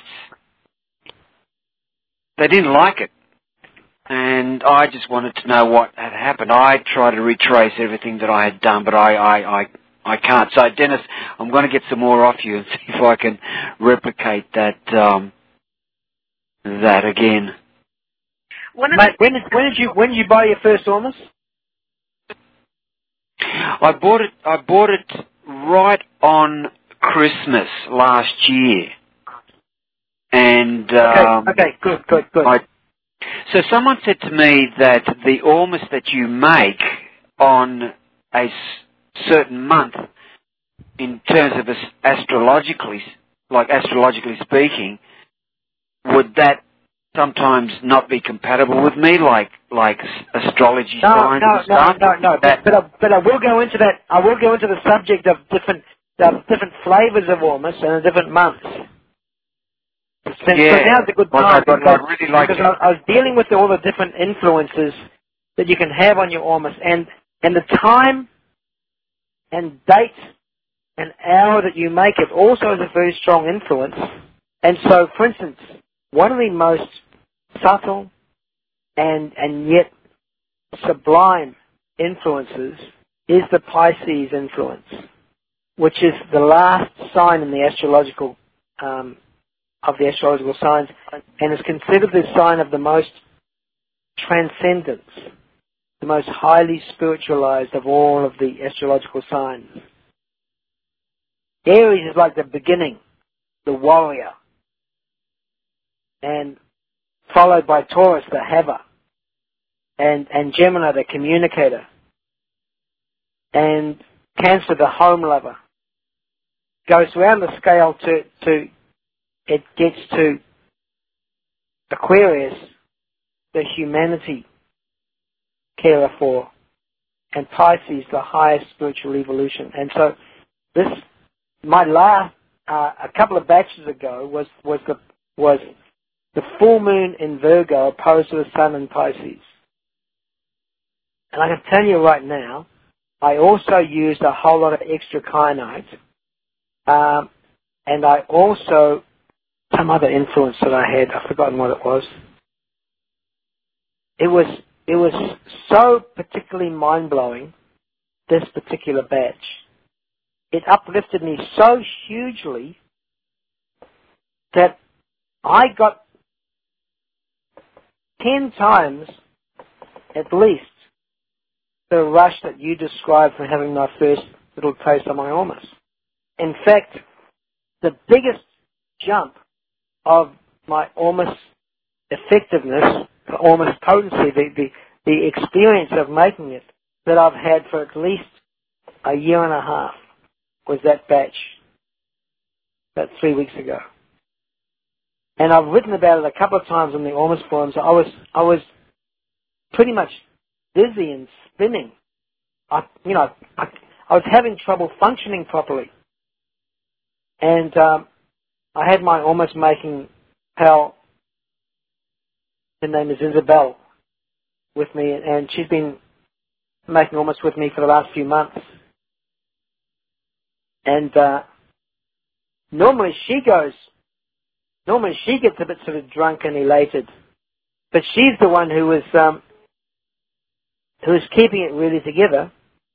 they didn't like it. And I just wanted to know what had happened. I tried to retrace everything that I had done, but I, I, I I can't. So, Dennis, I'm going to get some more off you and see if I can replicate that um, that again. Mate, when did, when did you when did you buy your first Ormus? I bought it. I bought it right on Christmas last year, and um, okay, okay, good, good, good. I, so someone said to me that the Ormus that you make on a certain month, in terms of astrologically, like astrologically speaking, would that sometimes not be compatible with me, like like astrology no, signs no, and stuff? no, no, no. But but I, but I will go into that. I will go into the subject of different of different flavors of Ormus and different months. So, yeah, so now's a good well, time I, because, I really like because it. I, I was dealing with all the different influences that you can have on your Ormus, and and the time and date and hour that you make it also is a very strong influence. And so, for instance, one of the most subtle and and yet sublime influences is the Pisces influence, which is the last sign in the astrological um, of the astrological signs, and is considered the sign of the most transcendence, the most highly spiritualized of all of the astrological signs. Aries is like the beginning, the warrior, and followed by Taurus, the haver, and, and Gemini, the communicator, and Cancer, the home lover. Goes around the scale to, to it gets to Aquarius, the humanity carer for, and Pisces, the highest spiritual evolution. And so this, my last, uh, a couple of batches ago was, was the, was the full moon in Virgo opposed to the sun in Pisces. And I can tell you right now, I also used a whole lot of extra kyanite, um, and I also, some other influence that I had, I've forgotten what it was. It was, it was so particularly mind-blowing, this particular batch. It uplifted me so hugely that I got ten times, at least, the rush that you described from having my first little taste of my Ormus. In fact, the biggest jump of my Ormus effectiveness, the Ormus potency, the, the, the experience of making it that I've had for at least a year and a half was that batch, about three weeks ago. And I've written about it a couple of times on the Ormus forums. I was, I was pretty much dizzy and spinning. I, you know, I, I was having trouble functioning properly. And um, I had my Ormus making pal, her name is Isabel, with me, and she's been making Ormus with me for the last few months. And uh, normally she goes, normally she gets a bit sort of drunk and elated. But she's the one who was, um, who was keeping it really together.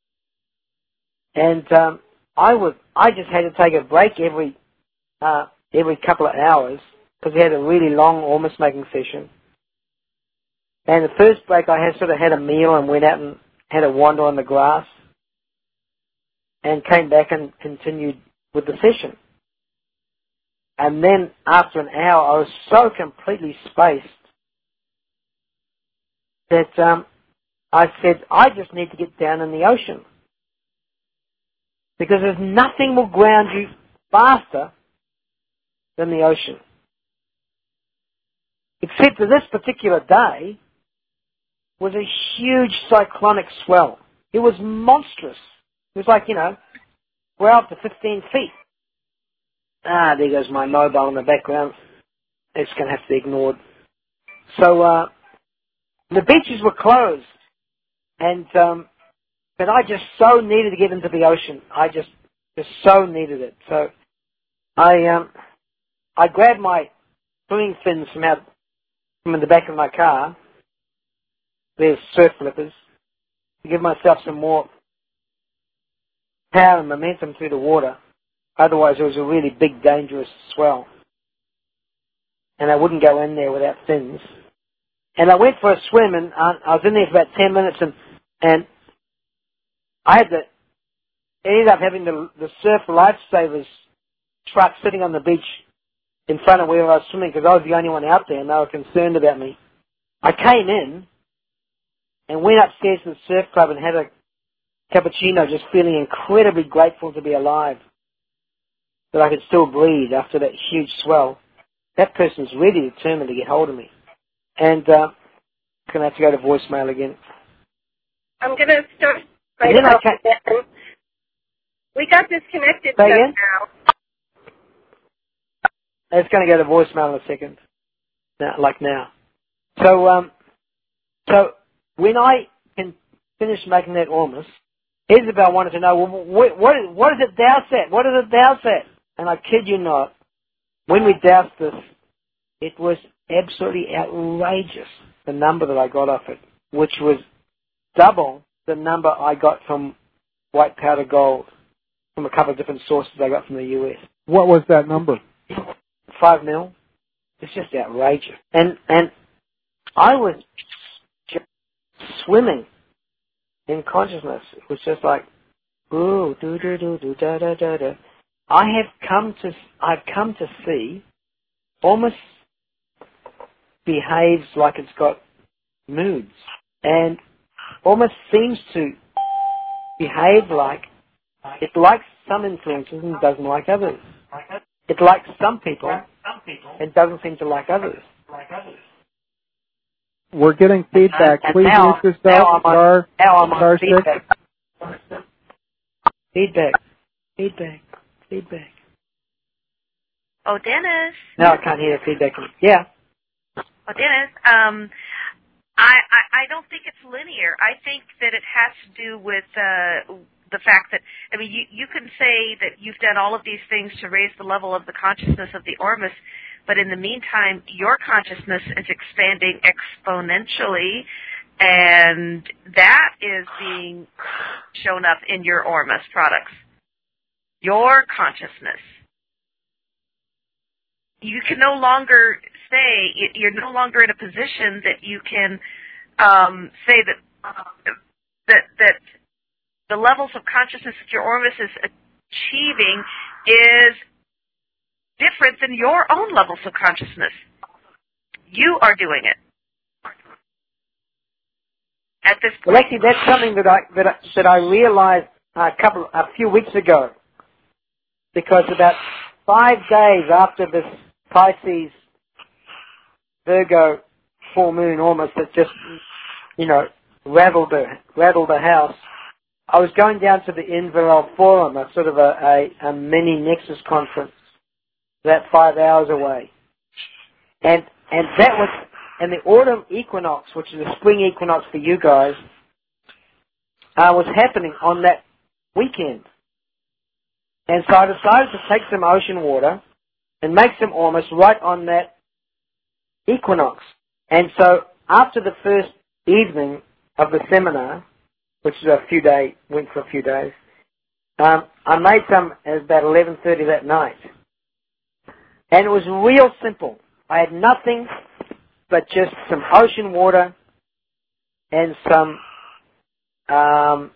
And um, I was, I just had to take a break every, uh, every couple of hours because we had a really long ormus making session. And the first break I had sort of had a meal and went out and had a wander on the grass and came back and continued with the session. And then after an hour I was so completely spaced that um, I said, I just need to get down in the ocean. Because there's nothing will ground you faster than the ocean. Except that this particular day was a huge cyclonic swell. It was monstrous. It was like, you know, we're up to fifteen feet. Ah, there goes my mobile in the background. It's going to have to be ignored. So, uh, the beaches were closed. And, um, but I just so needed to get into the ocean. I just, just so needed it. So, I, um, I grabbed my swimming fins from out, from in the back of my car. There's surf flippers to give myself some more power and momentum through the water. Otherwise, it was a really big, dangerous swell. And I wouldn't go in there without fins. And I went for a swim, and I, I was in there for about ten minutes, and, and I had to, ended up having the, the surf lifesavers truck sitting on the beach in front of where I was swimming because I was the only one out there, and they were concerned about me. I came in and went upstairs to the surf club and had a cappuccino, just feeling incredibly grateful to be alive, that I could still breathe after that huge swell. That person's really determined to get hold of me. And uh, I'm going to have to go to voicemail again. I'm going to start right then now. I can- We got disconnected Say just again? now. It's going to go to voicemail in a second, now, like now. So, um, so when I can finish making that ormus, Isabel wanted to know, well, what, what, what is it doused at? What is it doused at? And I kid you not, when we doused this, it was absolutely outrageous, the number that I got off it, which was double the number I got from white powder gold, from a couple of different sources I got from the U S. What was that number? Five mil. It's just outrageous. And, and I was just swimming in consciousness. It was just like, ooh, do do do do da da da da. I have come to, I've come to see, almost behaves like it's got moods, and almost seems to behave like it likes some influences and doesn't like others. It likes some people and doesn't seem to like others. We're getting feedback. And Please now, mute now yourself. I'm on, Star, now I'm on star six. feedback. Feedback. Feedback. Feedback. Oh, Dennis. No, I can't hear feedback. Yeah. Oh, Dennis. Um, I, I I don't think it's linear. I think that it has to do with uh, the fact that, I mean, you you can say that you've done all of these things to raise the level of the consciousness of the ormus, but in the meantime, your consciousness is expanding exponentially, and that is being shown up in your ormus products. Your consciousness. You can no longer say, you're no longer in a position that you can um, say that, that that the levels of consciousness that your ormus is achieving is different than your own levels of consciousness. You are doing it. At this point. Well, actually, that's something that I that I, that I realized a couple a few weeks ago, because about five days after this Pisces Virgo full moon ormus that just, you know, rattled the rattled the house, I was going down to the Inverell Forum, a sort of a, a, a mini Nexus conference, about five hours away, and and that was and the autumn equinox, which is the spring equinox for you guys, uh, was happening on that weekend. And so I decided to take some ocean water and make some ormus right on that equinox. And so after the first evening of the seminar, which is a few day, went for a few days, um, I made some at about eleven thirty that night. And it was real simple. I had nothing but just some ocean water and some um,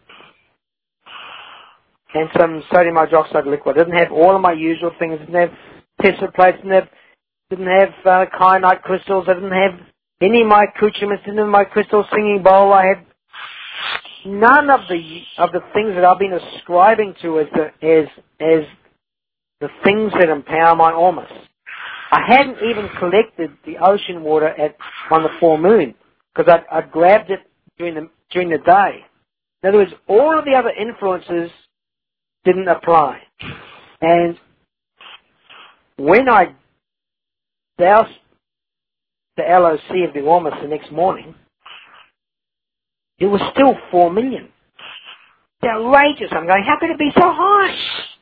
and some sodium hydroxide liquid. I didn't have all of my usual things. I didn't have tester plates. Didn't have, didn't have uh, kyanite crystals. I didn't have any of my accoutrements. Didn't have my crystal singing bowl. I had none of the of the things that I've been ascribing to as the as as the things that empower my ormus. I hadn't even collected the ocean water at on the full moon because I I grabbed it during the during the day. In other words, all of the other influences didn't apply. And when I doused the L O C of the ormus the next morning, it was still four million. It's outrageous. I'm going, how could it be so high?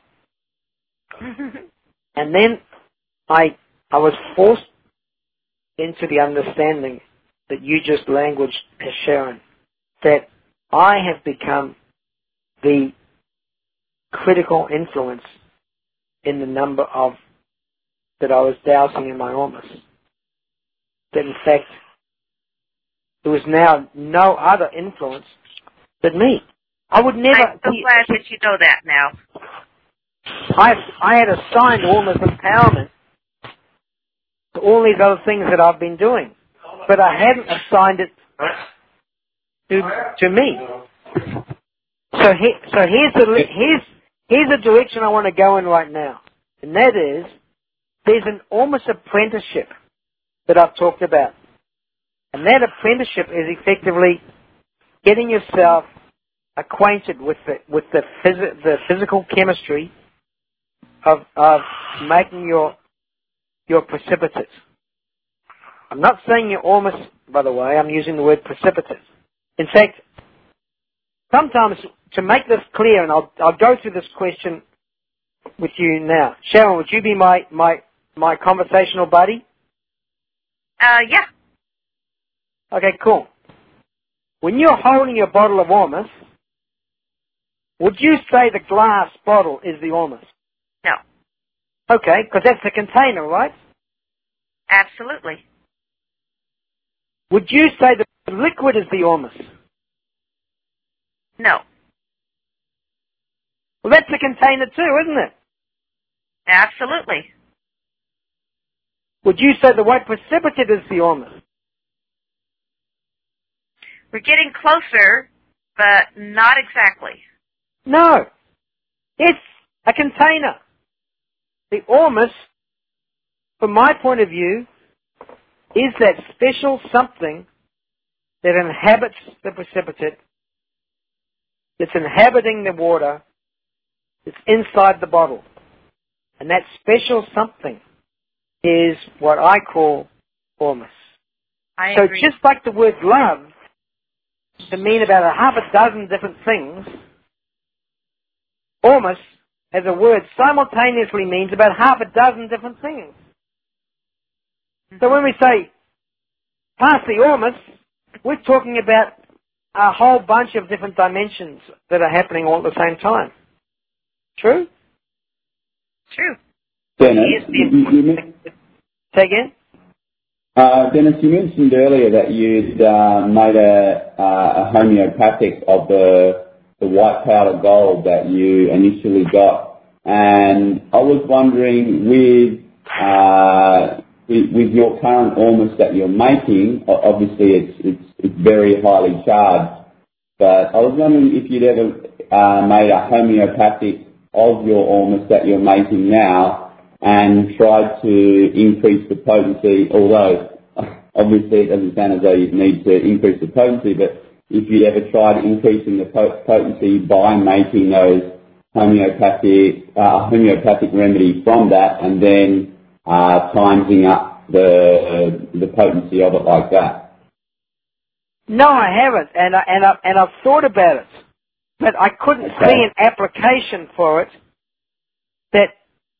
And then I I was forced into the understanding that you just languaged has shown, that I have become the critical influence in the number of that I was dousing in my ormus. That in fact, there was now no other influence than me. I would never... I'm so glad that you know that now. I, I had assigned ormus empowerment to all these other things that I've been doing, but I hadn't assigned it to to me. So he, so here's the here's here's the direction I want to go in right now, and that is there's an ormus apprenticeship that I've talked about, and that apprenticeship is effectively getting yourself acquainted with the with the phys- the physical chemistry of of making your your precipitate. I'm not saying your ormus, by the way. I'm using the word precipitate. In fact, sometimes to make this clear, and I'll I'll go through this question with you now. Sharon, would you be my my my conversational buddy? Uh, yeah. Okay, cool. When you're holding your bottle of ormus, would you say the glass bottle is the ormus? No. Okay, because that's the container, right? Absolutely. Would you say the liquid is the ormus? No. Well, that's the container too, isn't it? Absolutely. Would you say the white precipitate is the ormus? We're getting closer, but not exactly. No. It's a container. The ormus, from my point of view, is that special something that inhabits the precipitate, that's inhabiting the water, that's inside the bottle. And that special something is what I call ormus. I so agree. just like the word love to mean about a half a dozen different things, ormus as a word simultaneously means about half a dozen different things. So when we say pass the ormus, we're talking about a whole bunch of different dimensions that are happening all at the same time. True? True. Dennis, you, you, you, Say again? uh, Dennis, you mentioned earlier that you'd uh, made a, uh, a homeopathic of the, the white powder gold that you initially got. And I was wondering, with, uh, with, with your current ormus that you're making, obviously it's, it's, it's very highly charged, but I was wondering if you'd ever uh, made a homeopathic of your ormus that you're making now and tried to increase the potency, although obviously it doesn't sound as though you'd need to increase the potency, but if you ever tried increasing the potency by making those homeopathic uh, homeopathic remedy from that and then uh, timesing up the the potency of it like that. No, I haven't, and I, and I, and I've thought about it, but I couldn't Okay. see an application for it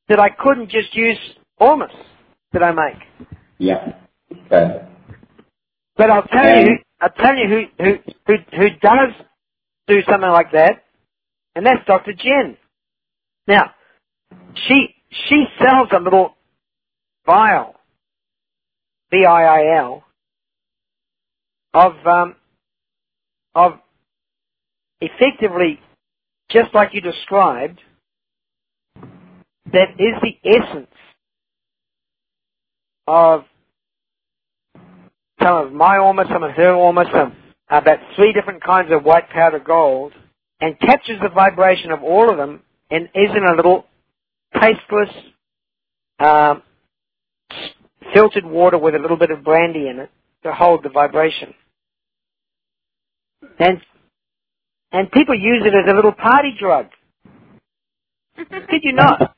that I couldn't just use ormus that I make. Yeah. Okay. But I'll tell And- you, I'll tell you who, who, who, who does do something like that, and that's Doctor Jen. Now, she, she sells a little vial, V I I L, of, um, of effectively, just like you described, that is the essence of some of my ormus, some of her ormus, some about three different kinds of white powder gold, and captures the vibration of all of them and is in a little tasteless, um, filtered water with a little bit of brandy in it to hold the vibration. And and people use it as a little party drug. Did you not?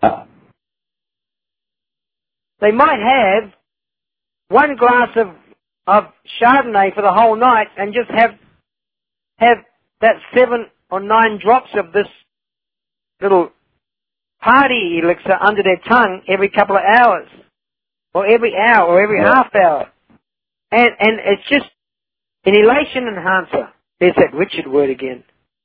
They might have one glass of of Chardonnay for the whole night and just have have that seven or nine drops of this little party elixir under their tongue every couple of hours, or every hour, or every half hour, and and it's just an elation enhancer. There's that Richard word again.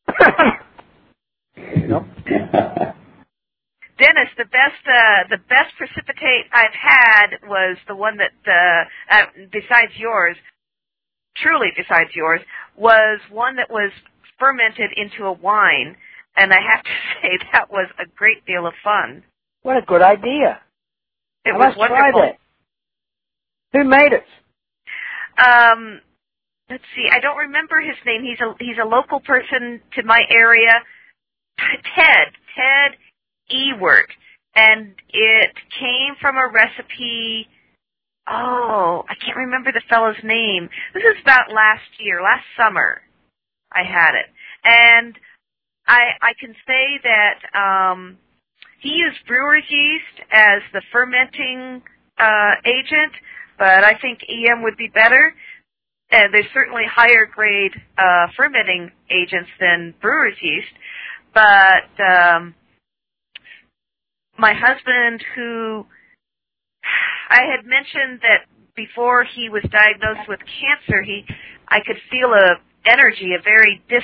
Yep. Dennis, the best uh, the best precipitate I've had was the one that, uh, uh, besides yours, truly besides yours, was one that was fermented into a wine, and I have to say that was a great deal of fun. What a good idea! It I was must wonderful. try that. Who made it? Um, let's see. I don't remember his name. He's a he's a local person to my area. Ted Ted Ewert, and it came from a recipe. Oh, I can't remember the fellow's name. This is about last year, last summer. I had it, and I I can say that um, he used brewer's yeast as the fermenting uh, agent, but I think E M would be better. And there's certainly higher grade uh, fermenting agents than brewer's yeast, but um, my husband, who I had mentioned that before he was diagnosed with cancer, he I could feel a energy, a very dis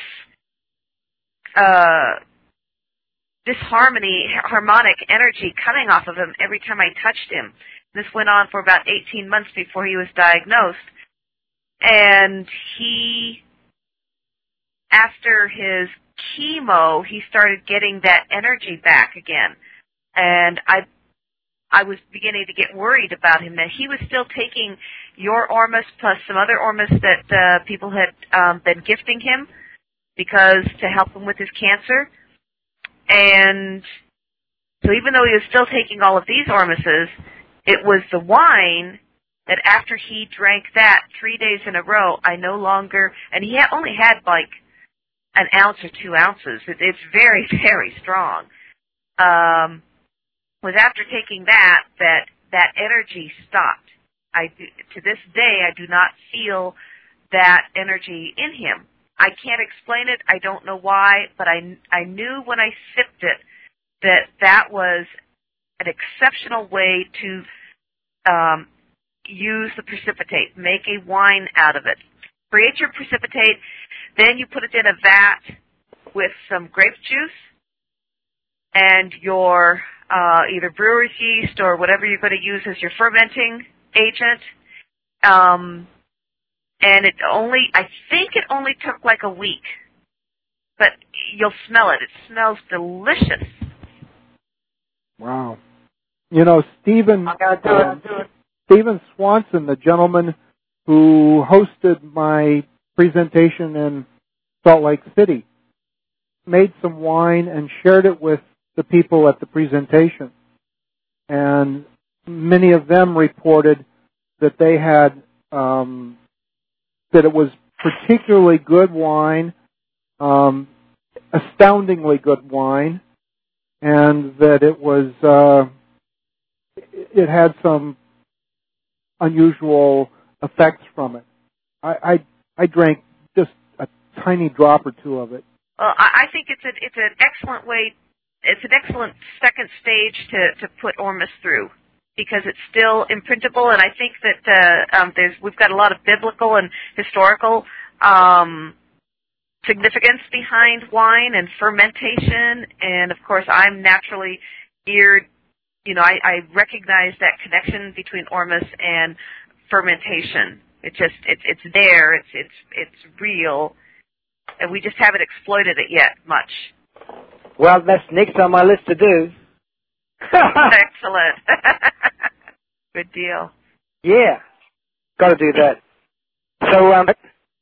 uh, disharmony, harmonic energy coming off of him every time I touched him. This went on for about eighteen months before he was diagnosed. And he, after his chemo, he started getting that energy back again. And I I was beginning to get worried about him. That he was still taking your Ormus plus some other Ormus that uh, people had um, been gifting him because to help him with his cancer. And so even though he was still taking all of these Ormuses, it was the wine that after he drank that three days in a row, I no longer, and he had only had like an ounce or two ounces. It, it's very, very strong. Um, was after taking that, that that energy stopped. I do, to this day, I do not feel that energy in him. I can't explain it. I don't know why, but I, I knew when I sipped it that that was an exceptional way to um, use the precipitate, make a wine out of it. Create your precipitate, then you put it in a vat with some grape juice and your uh, either brewer's yeast or whatever you're going to use as your fermenting agent. Um, and it only, I think it only took like a week, but you'll smell it. It smells delicious. Wow. You know, Stephen, I gotta do it. um, Stephen Swanson, the gentleman who hosted my presentation in Salt Lake City, made some wine and shared it with the people at the presentation. And many of them reported that they had, um, that it was particularly good wine, um, astoundingly good wine, and that it was, uh, it had some unusual effects from it. I, I, I drank just a tiny drop or two of it. Well, I, I think it's a, it's an excellent way it's an excellent second stage to, to put Ormus through, because it's still imprintable, and I think that uh, um, there's we've got a lot of biblical and historical um, significance behind wine and fermentation, and of course I'm naturally geared, you know, I, I recognize that connection between Ormus and fermentation. It just, it's it's there, it's it's it's real, and we just haven't exploited it yet much. Well, that's next on my list to do. Excellent. Good deal. Yeah, got to do that. So, um,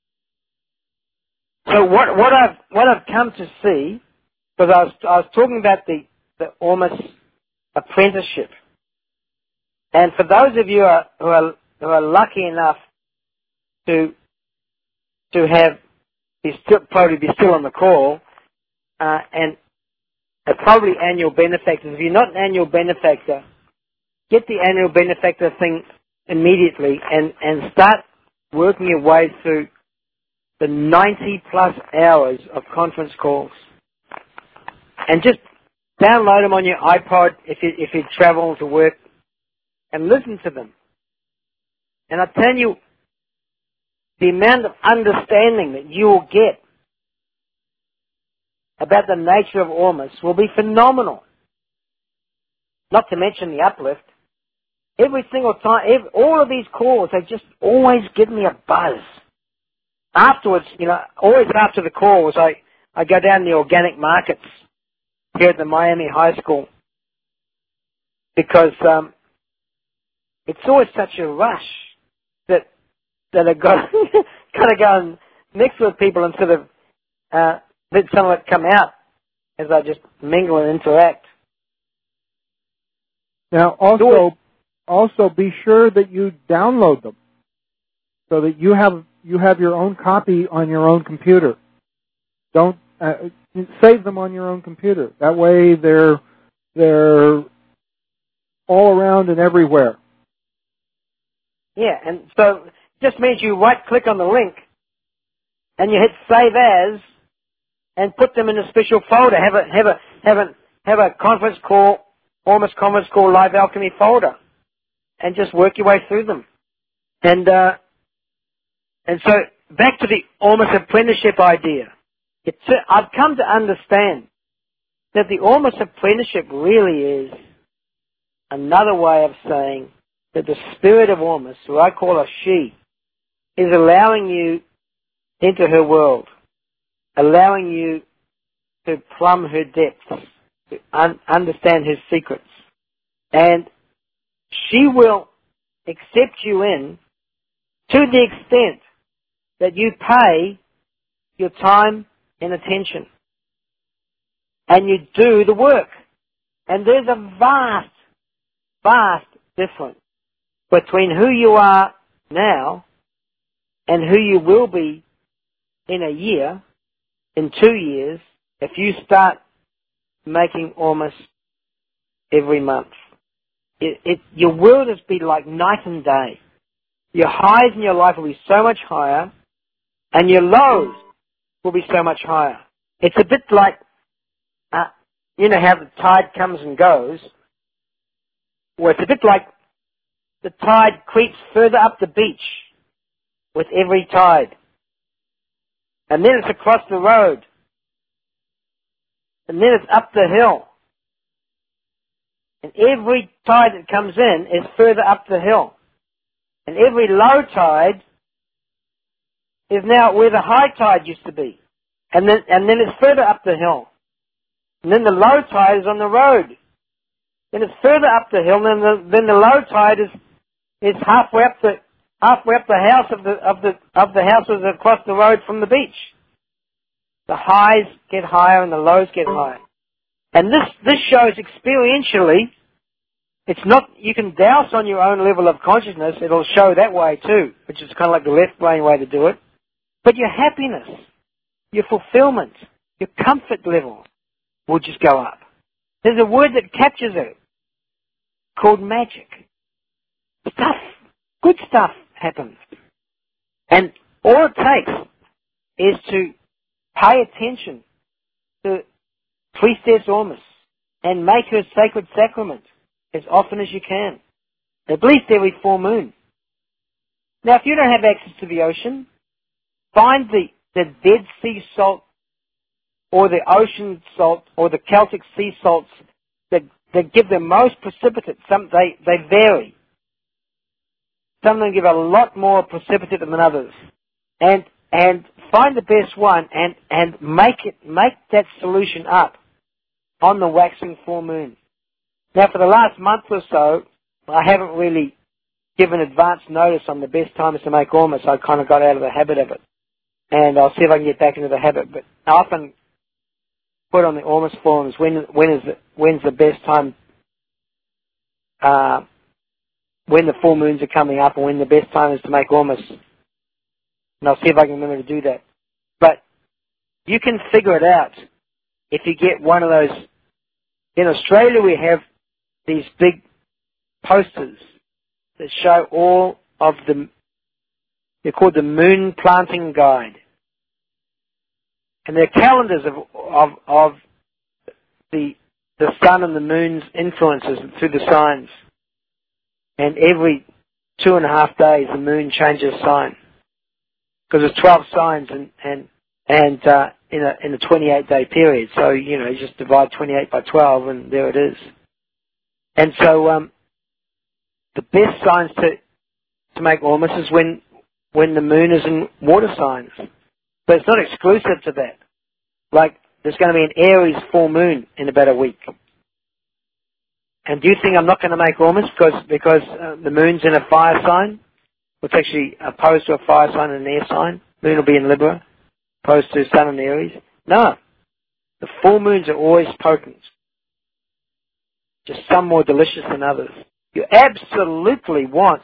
so what what I've what I've come to see, because I was I was talking about the the Ormus apprenticeship, and for those of you who are who are, who are lucky enough to to have be still, probably be still on the call, uh, and are probably annual benefactors. If you're not an annual benefactor, get the annual benefactor thing immediately and, and start working your way through the ninety plus hours of conference calls. And just download them on your iPod if you, if you travel to work and listen to them. And I tell you, the amount of understanding that you will get about the nature of Ormus will be phenomenal. Not to mention the uplift. Every single time, every, all of these calls, they just always give me a buzz. Afterwards, you know, always after the calls, I, I go down the organic markets here at the Miami High School because um, it's always such a rush that that I got got to go and mix with people instead of uh, let some of it come out as I just mingle and interact. Now, also, also be sure that you download them so that you have you have your own copy on your own computer. Don't uh, save them on your own computer. That way, they're they're all around and everywhere. Yeah, and so it just means you right-click on the link and you hit Save As and put them in a special folder. Have a have a have a have a conference call, Ormus conference call, Live Alchemy folder, and just work your way through them. And uh, and so back to the Ormus apprenticeship idea. It's, I've come to understand that the Ormus apprenticeship really is another way of saying that the spirit of Ormus, who I call her she, is allowing you into her world, allowing you to plumb her depths, to un- understand her secrets. And she will accept you in to the extent that you pay your time and attention. And you do the work. And there's a vast, vast difference between who you are now and who you will be in a year, in two years, if you start making Ormus every month. It, it, your world has been like night and day. Your highs in your life will be so much higher, and your lows will be so much higher. It's a bit like, uh, you know how the tide comes and goes? Well, it's a bit like the tide creeps further up the beach with every tide. And then it's across the road. And then it's up the hill. And every tide that comes in is further up the hill. And every low tide is now where the high tide used to be. And then, and then it's further up the hill. And then the low tide is on the road. Then it's further up the hill, and then the, then the low tide is, is halfway up the, halfway up the house of the, of the, of the houses across the road from the beach. The highs get higher and the lows get higher. And this, this shows experientially, it's not, you can douse on your own level of consciousness, it'll show that way too, which is kind of like the left brain way to do it. But your happiness, your fulfillment, your comfort level will just go up. There's a word that captures it called magic. Stuff, good stuff happens. And all it takes is to pay attention to Priestess Ormus and make her sacred sacrament as often as you can, at least every full moon. Now, if you don't have access to the ocean, find the, the Dead Sea salt or the ocean salt or the Celtic sea salts that, that give the most precipitate. Some they, they vary. Some of them give a lot more precipitate than others. And and find the best one and, and make it make that solution up on the waxing full moon. Now, for the last month or so, I haven't really given advance notice on the best times to make ormus. I kind of got out of the habit of it. And I'll see if I can get back into the habit. But I often put on the ormus forums when when is the, when's the best time, uh, when the full moons are coming up and when the best time is to make ormus. And I'll see if I can remember to do that. But you can figure it out if you get one of those. In Australia, we have these big posters that show all of the, they're called the Moon Planting Guide. And they're calendars of, of, of the, the sun and the moon's influences through the signs. And every two and a half days, the moon changes sign. Because there's twelve signs and, and, and, uh, in a, in a twenty-eight day period. So, you know, you just divide twenty-eight by twelve and there it is. And so, um, the best signs to, to make ormus is when, when the moon is in water signs. But it's not exclusive to that. Like, there's going to be an Aries full moon in about a week. And do you think I'm not going to make ormus because, because uh, the moon's in a fire sign? It's actually opposed to a fire sign and an air sign. Moon will be in Libra, opposed to Sun and Aries. No. The full moons are always potent. Just some more delicious than others. You absolutely want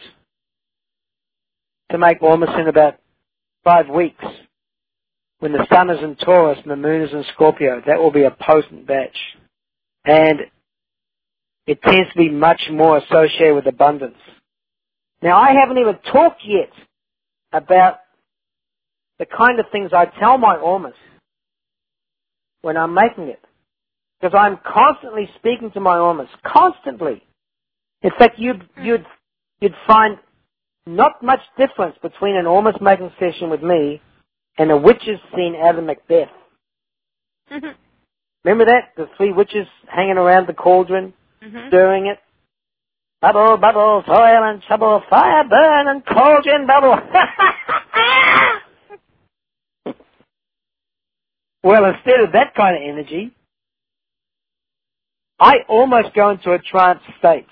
to make ormus in about five weeks. When the sun is in Taurus and the moon is in Scorpio, that will be a potent batch. And it tends to be much more associated with abundance. Now, I haven't even talked yet about the kind of things I tell my ormus when I'm making it. Because I'm constantly speaking to my ormus. Constantly. In fact, you'd, you'd, you'd find not much difference between an ormus making session with me and a witch's scene out of Macbeth. Mm-hmm. Remember that? The three witches hanging around the cauldron, mm-hmm. stirring it. Bubble, bubble, toil and trouble, fire burn and cauldron bubble. Well, instead of that kind of energy, I almost go into a trance state.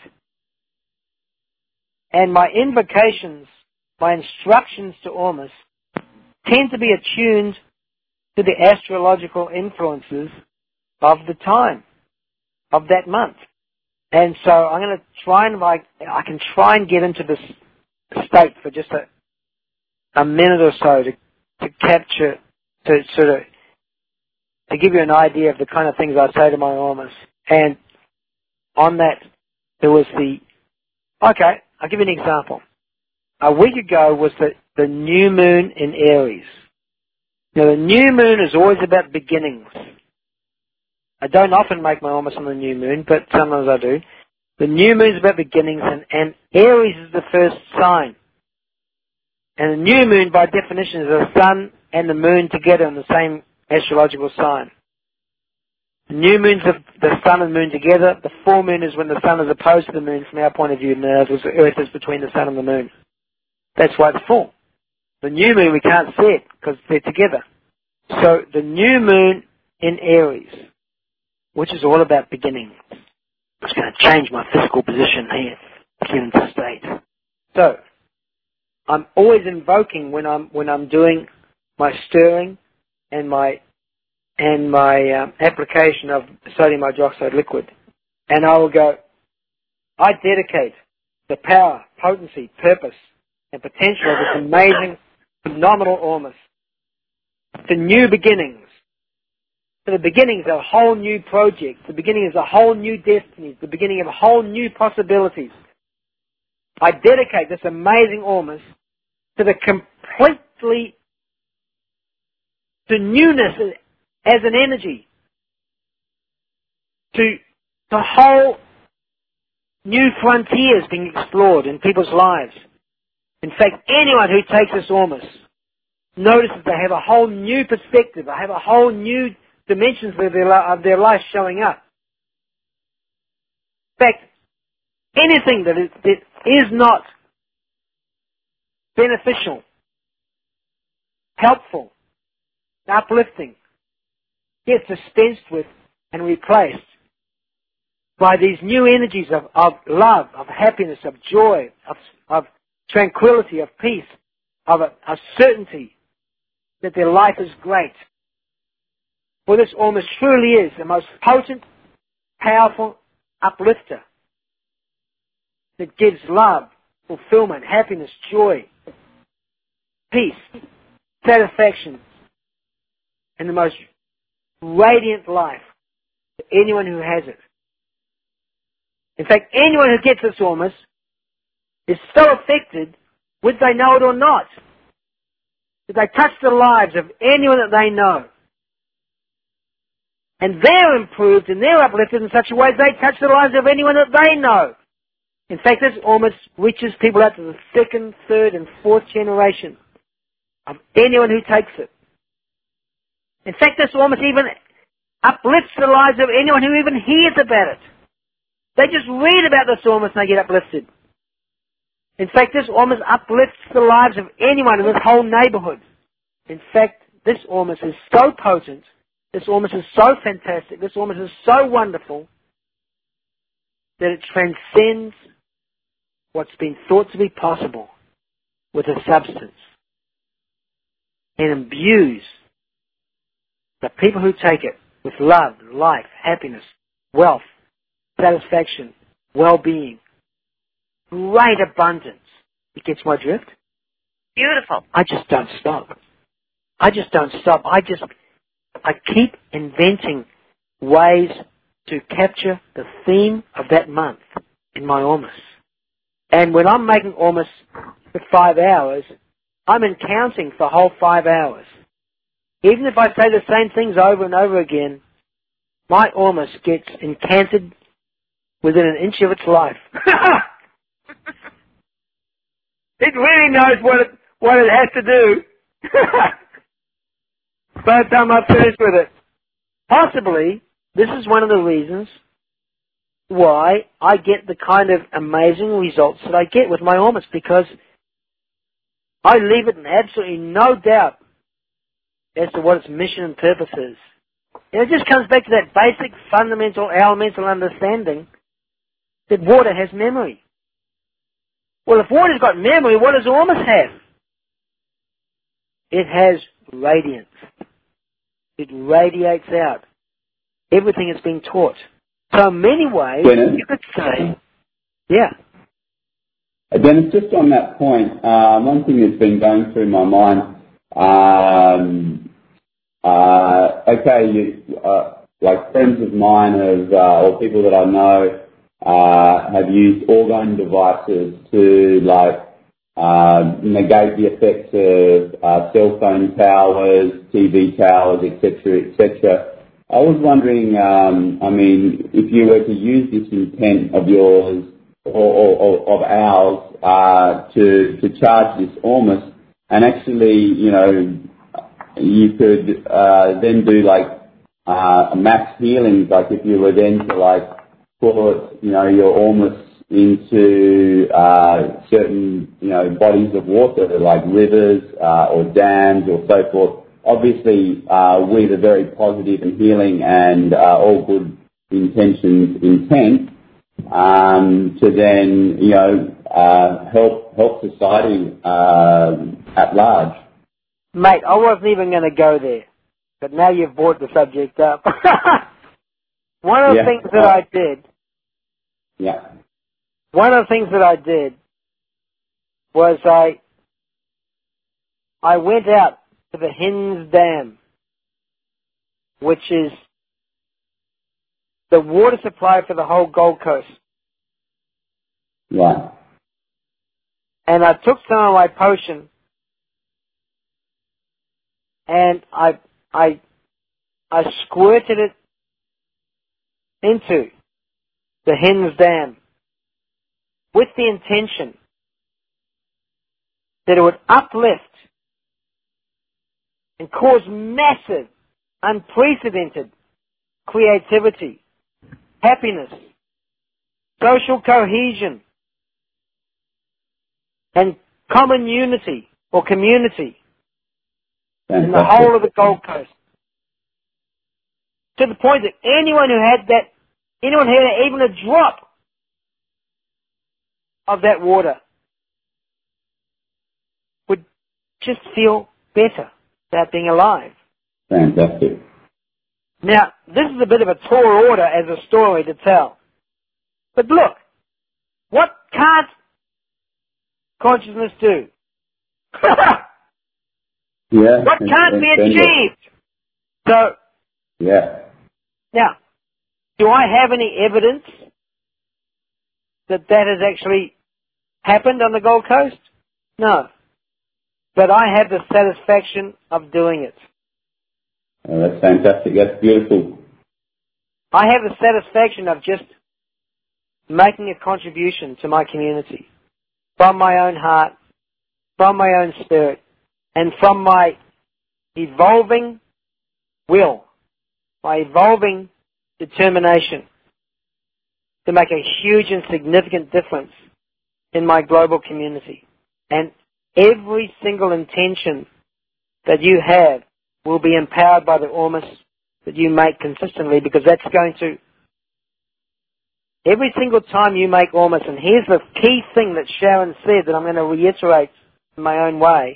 And my invocations, my instructions to ormus, tend to be attuned to the astrological influences of the time, of that month. And so I'm going to try and like, I can try and get into this state for just a, a minute or so to, to capture, to sort of, to give you an idea of the kind of things I say to my ormus. And on that, there was the, okay, I'll give you an example. A week ago was the, the new moon in Aries. Now, the new moon is always about beginnings. I don't often make my ormus on the new moon, but sometimes I do. The new moon is about beginnings, and, and Aries is the first sign. And the new moon, by definition, is the sun and the moon together in the same astrological sign. The new moon's the, the sun and moon together. The full moon is when the sun is opposed to the moon from our point of view, and the earth is between the sun and the moon. That's why it's full. The new moon, we can't see it because they're together. So the new moon in Aries, which is all about beginning. It's going to change my physical position here, here in the state. So I'm always invoking when I'm when I'm doing my stirring and my and my um, application of sodium hydroxide liquid, and I will go. I dedicate the power, potency, purpose, and potential of this amazing, phenomenal ormus to new beginnings. So the beginning is a whole new project. The beginning is a whole new destiny. The beginning of a whole new possibilities. I dedicate this amazing ormus to the completely, to newness as an energy. To a whole new frontiers being explored in people's lives. In fact, anyone who takes this Ormus notices they have a whole new perspective, they have a whole new dimensions of their, of their life showing up. In fact, anything that is, that is not beneficial, helpful, uplifting, gets dispensed with and replaced by these new energies of, of love, of happiness, of joy, of, of tranquility, of peace, of a, a certainty that their life is great. For this Ormus truly is the most potent, powerful uplifter that gives love, fulfillment, happiness, joy, peace, satisfaction, and the most radiant life to anyone who has it. In fact, anyone who gets this Ormus is so affected, whether they know it or not, that they touch the lives of anyone that they know. And they're improved and they're uplifted in such a way they touch the lives of anyone that they know. In fact, this Ormus reaches people out to the second, third, and fourth generation of anyone who takes it. In fact, this Ormus even uplifts the lives of anyone who even hears about it. They just read about this Ormus and they get uplifted. In fact, this Ormus uplifts the lives of anyone in this whole neighborhood. In fact, this Ormus is so potent, this Ormus is so fantastic, this Ormus is so wonderful, that it transcends what's been thought to be possible with a substance, and imbues the people who take it with love, life, happiness, wealth, satisfaction, well-being, great abundance. You get my drift? Beautiful. I just don't stop. I just don't stop. I just, I keep inventing ways to capture the theme of that month in my Ormus. And when I'm making Ormus for five hours, I'm encounting for the whole five hours. Even if I say the same things over and over again, my Ormus gets encanted within an inch of its life. It really knows what it, what it has to do. By the time I'm finished with it. Possibly, this is one of the reasons why I get the kind of amazing results that I get with my Ormus, because I leave it in absolutely no doubt as to what its mission and purpose is. And it just comes back to that basic, fundamental, elemental understanding that water has memory. Well, if water's got memory, what does Ormus have? It has radiance. It radiates out everything it's been taught. So in many ways, Dennis? you could say, yeah. Dennis, just on that point, uh, one thing that's been going through my mind, um, uh, okay, you, uh, like friends of mine have, uh, or people that I know, uh, have used orgone devices to, like, uh, negate the effects of uh, cell phone towers, T V towers, et cetera, et cetera. I was wondering, um, I mean, if you were to use this intent of yours or, or, or of ours uh, to to charge this Ormus, and actually, you know, you could uh, then do like uh, mass healings, like if you were then to like put, you know, your Ormus into uh, certain, you know, bodies of water like rivers uh, or dams or so forth. Obviously, uh, with a very positive and healing and uh, all good intentions intent, um, to then, you know, uh, help help society uh, at large. Mate, I wasn't even going to go there, but now you've brought the subject up. One of the Yeah. things that I did, Yeah. one of the things that I did was I, I went out to the Hens Dam, which is the water supply for the whole Gold Coast. Right. And I took some of my potion and I, I, I squirted it into the Hens Dam, with the intention that it would uplift and cause massive, unprecedented creativity, happiness, social cohesion, and common unity or community Fantastic. in the whole of the Gold Coast. To the point that anyone who had that, anyone who had even a drop of that water would just feel better about being alive. Fantastic. Now, this is a bit of a tall order as a story to tell. But look, what can't consciousness do? Yeah. What can't be achieved? So, yeah. Now, do I have any evidence that that has actually happened on the Gold Coast? No. But I have the satisfaction of doing it. Oh, that's fantastic. That's beautiful. I have the satisfaction of just making a contribution to my community from my own heart, from my own spirit, and from my evolving will, my evolving determination to make a huge and significant difference in my global community. And every single intention that you have will be empowered by the Ormus that you make consistently, because that's going to, every single time you make Ormus, and here's the key thing that Sharon said that I'm going to reiterate in my own way,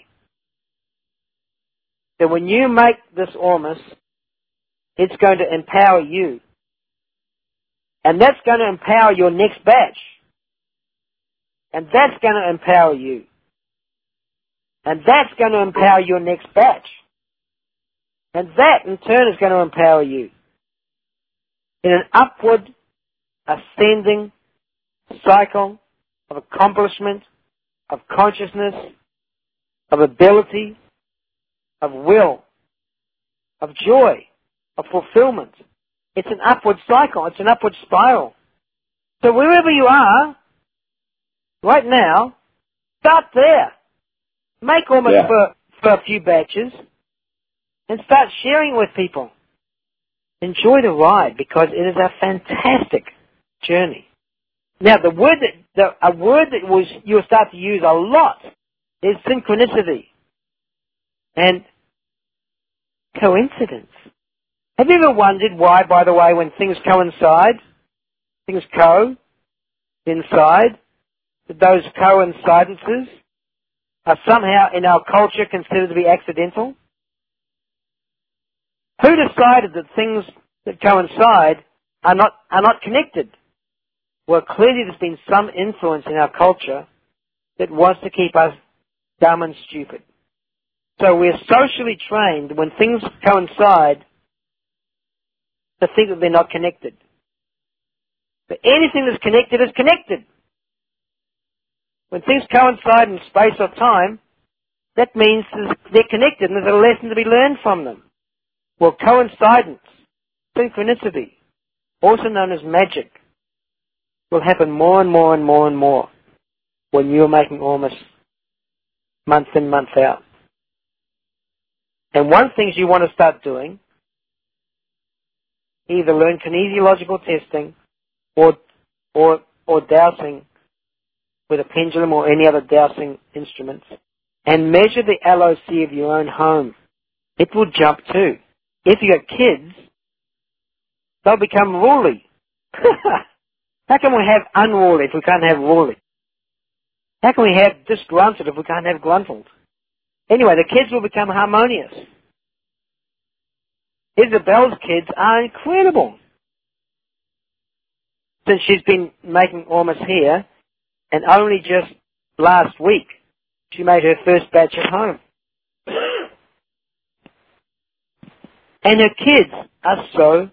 that when you make this Ormus, it's going to empower you. And that's going to empower your next batch. And that's going to empower you. And that's going to empower your next batch. And that, in turn, is going to empower you in an upward, ascending cycle of accomplishment, of consciousness, of ability, of will, of joy, of fulfillment. It's an upward cycle. It's an upward spiral. So wherever you are, right now, start there. Make almost Yeah. for, for a few batches and start sharing with people. Enjoy the ride, because it is a fantastic journey. Now, the word that, the, a word that was, you'll start to use a lot is synchronicity and coincidence. Have you ever wondered why, by the way, when things coincide, things co, inside, that those coincidences are somehow in our culture considered to be accidental? Who decided that things that coincide are not, are not connected? Well, clearly there's been some influence in our culture that wants to keep us dumb and stupid. So we're socially trained when things coincide to think that they're not connected. But anything that's connected is connected. When things coincide in space or time, that means they're connected and there's a lesson to be learned from them. Well, coincidence, synchronicity, also known as magic, will happen more and more and more and more when you're making almost month in, month out. And one thing you want to start doing, either learn kinesiological testing or, or, or dowsing with a pendulum or any other dowsing instruments, and measure the L O C of your own home. It will jump too. If you got kids, they'll become ruly. How can we have unruly if we can't have ruly? How can we have disgruntled if we can't have gruntled? Anyway, the kids will become harmonious. Isabel's kids are incredible. Since she's been making almost here, and only just last week, she made her first batch at home. And her kids are so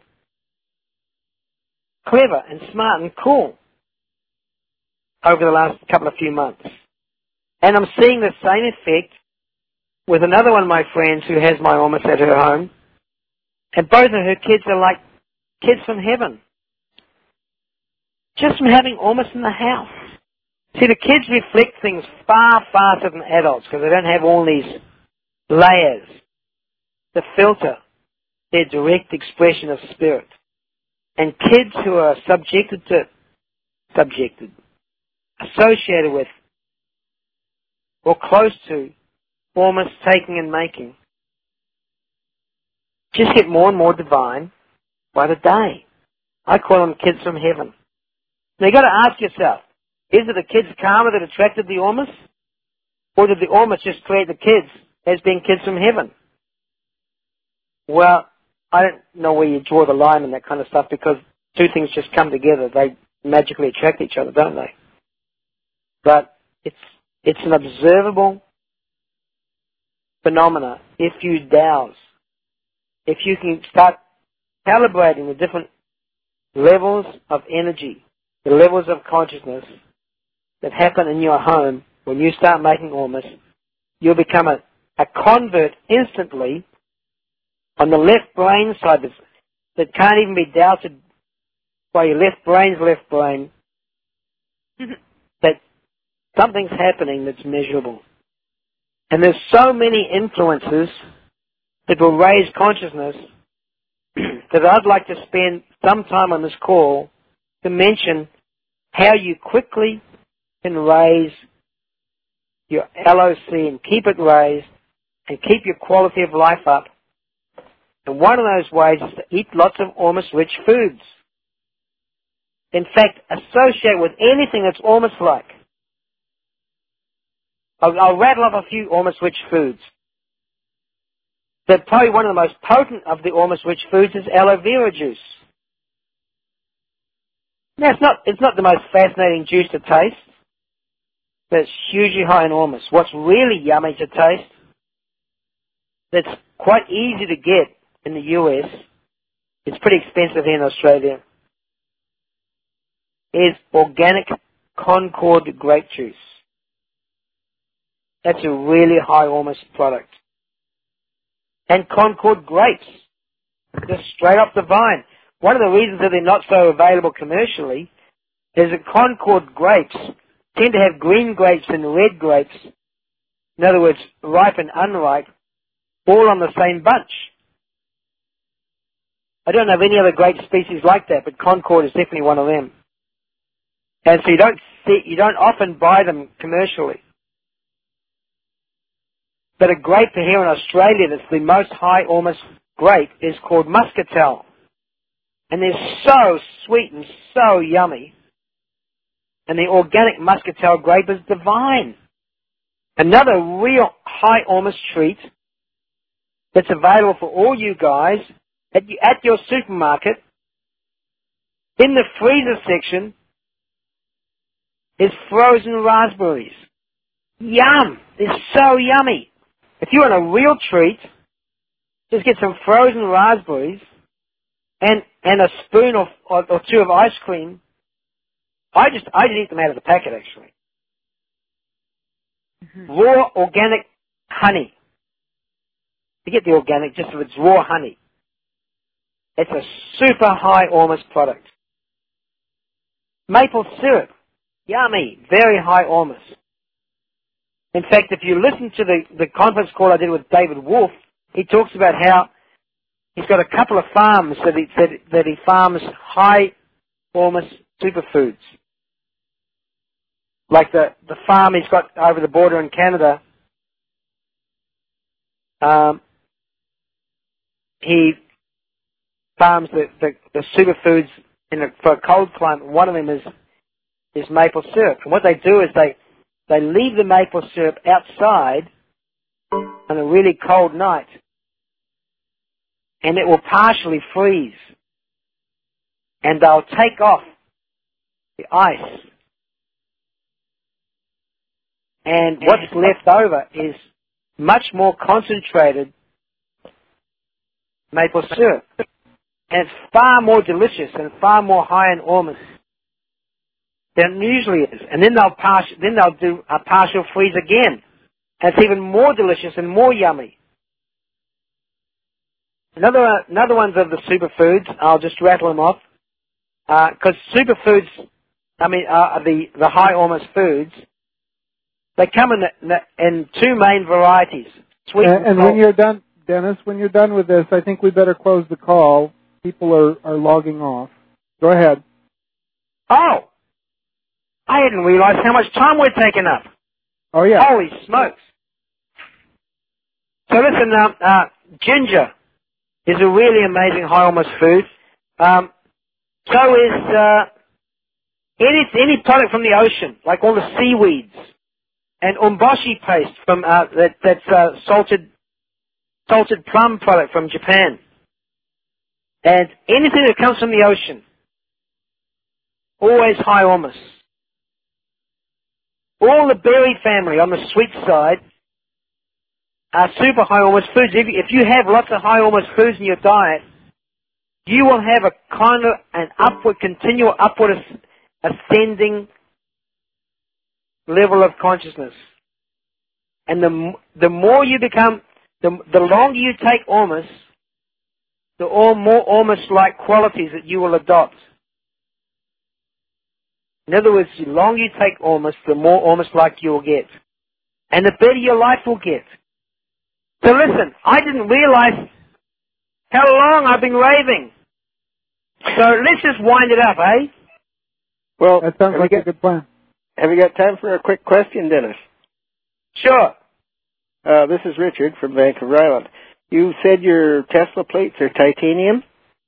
clever and smart and cool over the last couple of few months. And I'm seeing the same effect with another one of my friends who has my almost at her home. And both of her kids are like kids from heaven. just from having ormus in the house. See, the kids reflect things far faster than adults because they don't have all these layers to filter their direct expression of spirit. And kids who are subjected to, subjected, associated with, or close to, ormus taking and making, just get more and more divine by the day. I call them kids from heaven. Now you've got to ask yourself, is it the kids' karma that attracted the ormus? Or did the ormus just create the kids as being kids from heaven? Well, I don't know where you draw the line and that kind of stuff because two things just come together. They magically attract each other, don't they? But it's it's an observable phenomena if you dowse. If you can start calibrating the different levels of energy, the levels of consciousness that happen in your home when you start making ormus, you'll become a, a convert instantly on the left brain side that, that can't even be doubted by your left brain's left brain that something's happening that's measurable. And there's so many influences that will raise consciousness that I'd like to spend some time on this call to mention how you quickly can raise your L O C and keep it raised and keep your quality of life up. And one of those ways is to eat lots of ormus-rich foods. In fact, associate with anything that's ormus-like. I'll, I'll rattle off a few ormus-rich foods. But probably one of the most potent of the ormus-rich foods is aloe vera juice. Now, it's not, it's not the most fascinating juice to taste, but it's hugely high in ormus. What's really yummy to taste, that's quite easy to get in the U S, it's pretty expensive here in Australia, is organic Concord grape juice. That's a really high ormus product. And Concord grapes, just straight off the vine. One of the reasons that they're not so available commercially is that Concord grapes tend to have green grapes and red grapes, in other words, ripe and unripe, all on the same bunch. I don't know of any other grape species like that, but Concord is definitely one of them. And so you don't see, you don't often buy them commercially. But a grape here in Australia that's the most high ormus grape is called Muscatel. And they're so sweet and so yummy. And the organic Muscatel grape is divine. Another real high ormus treat that's available for all you guys at, you, at your supermarket, in the freezer section, is frozen raspberries. Yum! They're so yummy. If you want a real treat, just get some frozen raspberries and, and a spoon of, or, or two of ice cream. I just, I just eat them out of the packet, actually. Mm-hmm. Raw organic honey. You get the organic just if it's raw honey. It's a super high ormus product. Maple syrup. Yummy. Very high ormus. In fact, if you listen to the, the conference call I did with David Wolf, he talks about how he's got a couple of farms that he, that, that he farms high ormus superfoods. Like the, the farm he's got over the border in Canada, um, he farms the, the, the superfoods in a, for a cold climate. One of them is, is maple syrup. And what they do is they, they leave the maple syrup outside on a really cold night, and it will partially freeze. And they'll take off the ice. And what's left over is much more concentrated maple syrup. And it's far more delicious and far more high in ormus than it usually is. And then they'll pass, then they'll do a partial freeze again. And it's even more delicious and more yummy. Another, another ones of the superfoods, I'll just rattle them off, because uh, superfoods I mean, uh, the, the high Ormus foods, they come in, in two main varieties. Sweet and, and, and when you're done, Dennis, when you're done with this, I think we better close the call. People are, are logging off. Go ahead. Oh! I didn't realize how much time we're taking up. Oh, yeah. Holy smokes. So listen, um, uh, ginger is a really amazing high Ormus food. Um, so is uh, any any product from the ocean, like all the seaweeds, and umboshi paste from uh, that that's uh, salted salted plum product from Japan, and anything that comes from the ocean, always high Ormus. All the berry family on the sweet side are super high Ormus foods. If, if you have lots of high Ormus foods in your diet, you will have a kind of an upward, continual upward ascending level of consciousness. And the the more you become, the, the longer you take Ormus, the all more Ormus-like qualities that you will adopt. In other words, the longer you take Ormus, the more Ormus-like you will get. And the better your life will get. So listen, I didn't realize how long I've been raving. So let's just wind it up, eh? Well, that sounds like got, a good plan. Have you got time for a quick question, Dennis? Sure. Uh, this is Richard from Vancouver Island. You said your Tesla plates are titanium?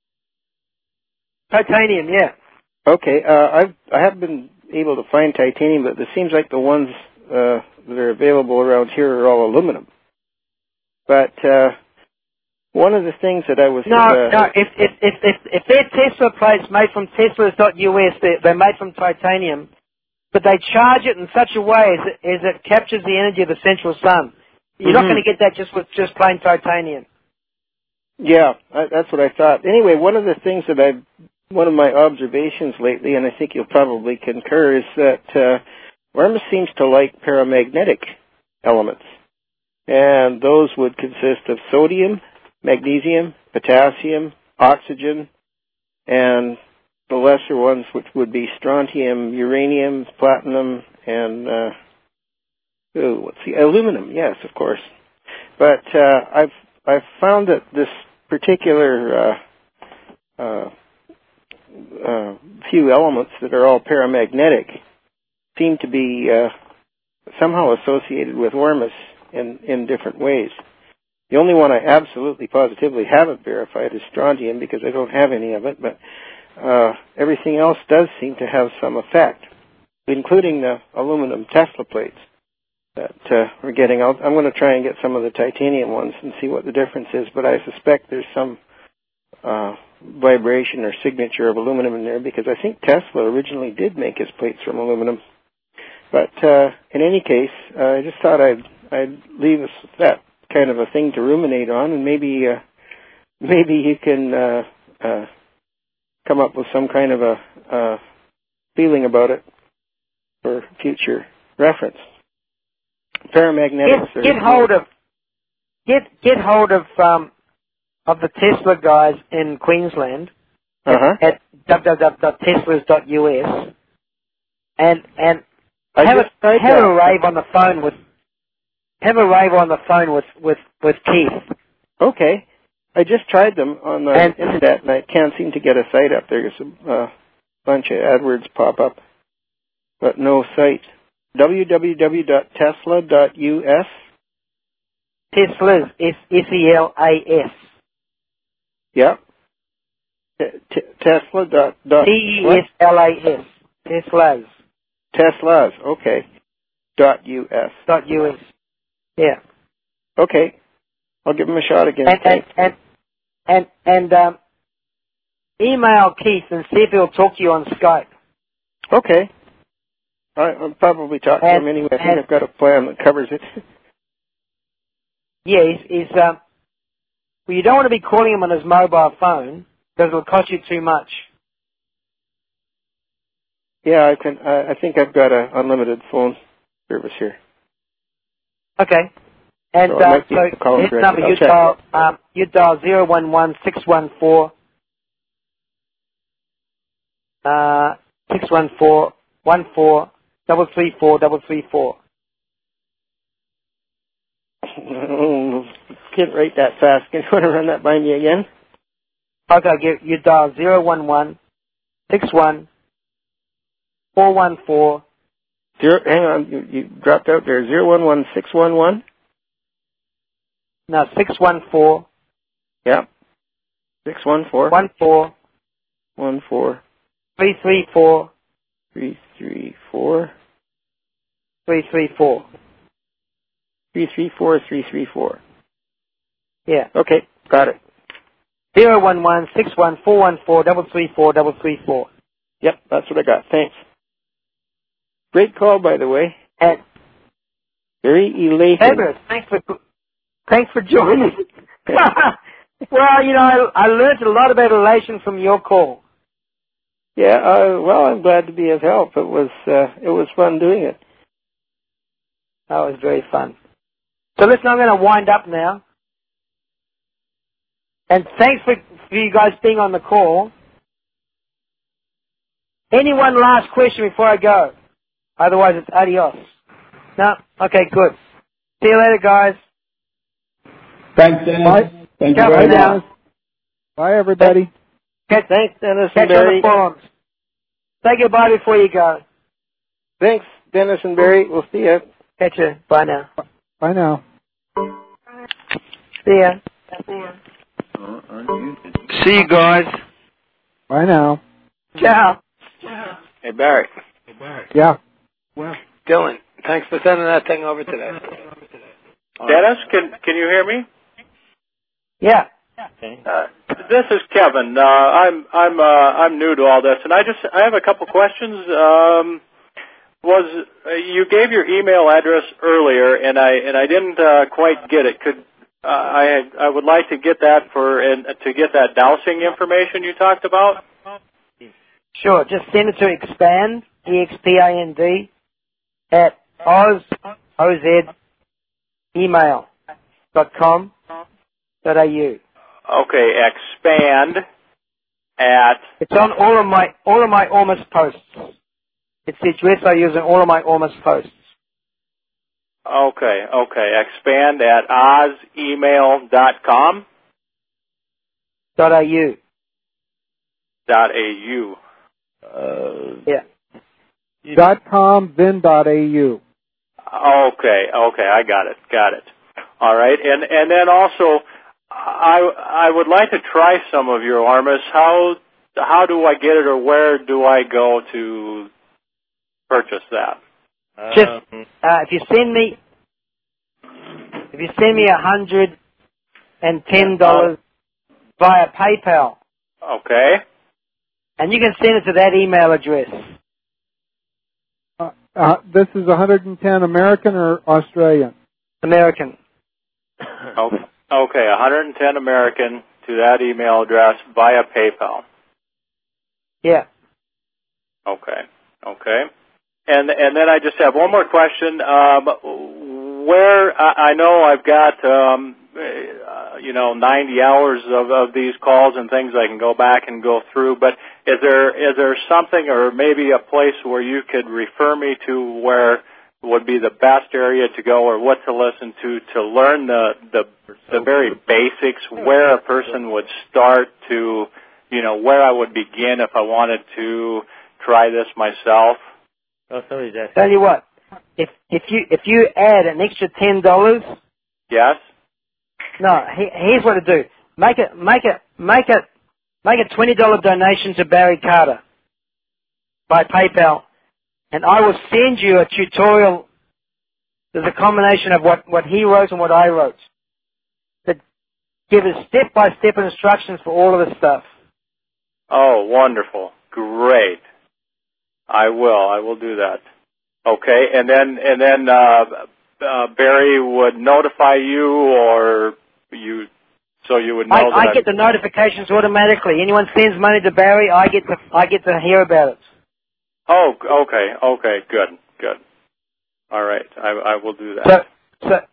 Titanium, yeah. Okay, uh, I've, I haven't been able to find titanium, but it seems like the ones uh, that are available around here are all aluminum. But uh, one of the things that I was... No, uh, no, if, if, if, if, if they're Tesla plates made from Teslas dot U S, they're, they're made from titanium, but they charge it in such a way as it, as it captures the energy of the central sun. You're mm-hmm. not going to get that just with just plain titanium. Yeah, I, that's what I thought. Anyway, one of the things that I've... One of my observations lately, and I think you'll probably concur, is that uh, Ormus seems to like paramagnetic elements. And those would consist of sodium, magnesium, potassium, oxygen, and the lesser ones, which would be strontium, uranium, platinum, and uh, ooh, what's the aluminum? Yes, of course. But uh, I've I've found that this particular uh, uh, uh, few elements that are all paramagnetic seem to be uh, somehow associated with Ormus in, in different ways. The only one I absolutely positively haven't verified is strontium because I don't have any of it, but uh, everything else does seem to have some effect, including the aluminum Tesla plates that uh, we're getting. I'll, I'm going to try and get some of the titanium ones and see what the difference is, but I suspect there's some uh, vibration or signature of aluminum in there because I think Tesla originally did make his plates from aluminum. But uh, in any case, uh, I just thought I'd, I'd leave us that kind of a thing to ruminate on, and maybe uh, maybe you can uh, uh, come up with some kind of a uh, feeling about it for future reference. Paramagnetics. Get, get hold of get get hold of um, of the Tesla guys in Queensland uh-huh. at, at w w w dot teslas dot u s and and I have, a, have that. a rave on the phone with have a rave on the phone with with with Keith. Okay, I just tried them on the and, internet and I can't seem to get a site up. There's a uh, bunch of AdWords pop up, but no site. w w w dot tesla dot u s. Teslas, S E L A S. Yeah. T- Tesla dot dot. T E S L A S. Teslas. Teslas. Okay. Dot U S. Dot U S. Yeah. Okay. I'll give him a shot again. And and and and, and um, email Keith and see if he'll talk to you on Skype. Okay. All right, I'll probably talk to and, him anyway. I think and, I've got a plan that covers it. Yeah, he's, he's um, well, you don't want to be calling him on his mobile phone because it'll cost you too much. Yeah, I can. I, I think I've got an unlimited phone service here. Okay. And so, uh, so his number, you dial, um, you dial zero one one six one four uh, six one four one four double three four double three four. Can't write that fast. Can you want to run that by me again? Okay, you, you dial zero one one six one four one four. Zero. Hang on, you, you dropped out there. Zero one one six one one. No, six one four. Yeah. Six one four. One four. One four. Three three four. Three three four. Three three four. Three three four three three four. Yeah. Okay, got it. Zero one one six one four one four double three four double three four. Yep, that's what I got. Thanks. Great call, by the way. And very elated. Fabulous. Thanks for thanks for joining. Well, you know, I, I learned a lot about elation from your call. Yeah. Uh, well, I'm glad to be of help. It was uh, it was fun doing it. That was very fun. So listen, I'm going to wind up now. And thanks for, for you guys being on the call. Any one last question before I go? Otherwise, it's adios. No? Okay, good. See you later, guys. Thanks, Dennis. Bye. Thank you Ciao, very Dennis. much. Bye, everybody. Catch, Thanks, Dennis catch and on Barry. the forums. Say goodbye before you go. Thanks, Dennis and Barry. We'll see you. Catch you. Bye now. Bye now. See ya. See you guys. Bye now. Ciao. Hey, Barry. Yeah. Dylan, thanks for sending that thing over today. Dennis, can can you hear me? Yeah. Uh, this is Kevin. Uh, I'm I'm uh, I'm new to all this, and I just I have a couple questions. Um, was uh, you gave your email address earlier, and I and I didn't uh, quite get it. Could uh, I I would like to get that for and to get that dowsing information you talked about. Sure. Just send it to expand, E X P A N D, at oz, O Z, email, dot com, dot A U. Okay, expand at. It's on all of my, all of my Ormus posts. It's the address I use in all of my Ormus posts. Okay, okay, expand at oz email dot com. Dot A U. Dot A U. Uh, yeah. Dot com, then dot A U. Okay, okay, I got it, got it. All right, and and then also, I I would like to try some of your Ormus. How how do I get it, or where do I go to purchase that? Just uh, if you send me, if you send me a hundred and ten dollars via PayPal. Okay. And you can send it to that email address. Uh, uh, this is one hundred ten American or Australian? American. Okay, okay, one hundred ten American to that email address via PayPal. Yeah. Okay, okay. And and then I just have one more question. Um, where I, I know I've got um, uh, you know ninety hours of, of these calls and things I can go back and go through, but is there is there something or maybe a place where you could refer me to where would be the best area to go, or what to listen to to learn the the, the very basics, where a person would start to, you know, where I would begin if I wanted to try this myself? oh, somebody's asking. Tell you what, if if you if you add an extra ten dollars, Yes. no, he, here's what to do: make it make it make it make a twenty dollar donation to Barry Carter by PayPal, and I will send you a tutorial. There's a combination of what what he wrote and what I wrote that give us step by step instructions for all of this stuff. Oh, wonderful! Great. I will. I will do that. Okay, and then and then uh, uh, Barry would notify you, or you, so you would know I, that I I'm, get the notifications automatically. Anyone sends money to Barry, I get to I get to hear about it. Oh, okay, okay, good, good. All right, I, I will do that. So so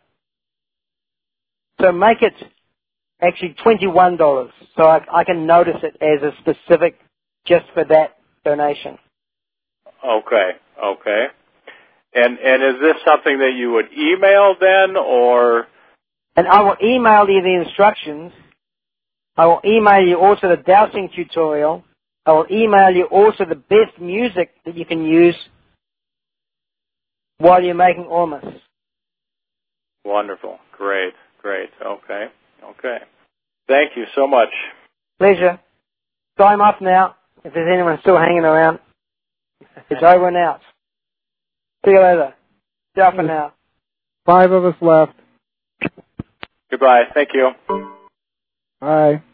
so make it actually twenty one dollars, so I, I can notice it as a specific just for that donation. Okay, okay. And and is this something that you would email then, or? And I will email you the instructions. I will email you also the dowsing tutorial. I will email you also the best music that you can use while you're making ormus. Wonderful. Great, great. Okay, okay. Thank you so much. Pleasure. Time off now, if there's anyone still hanging around. It's over and out. See you later. Ciao for now. Five of us left. Goodbye. Thank you. Bye.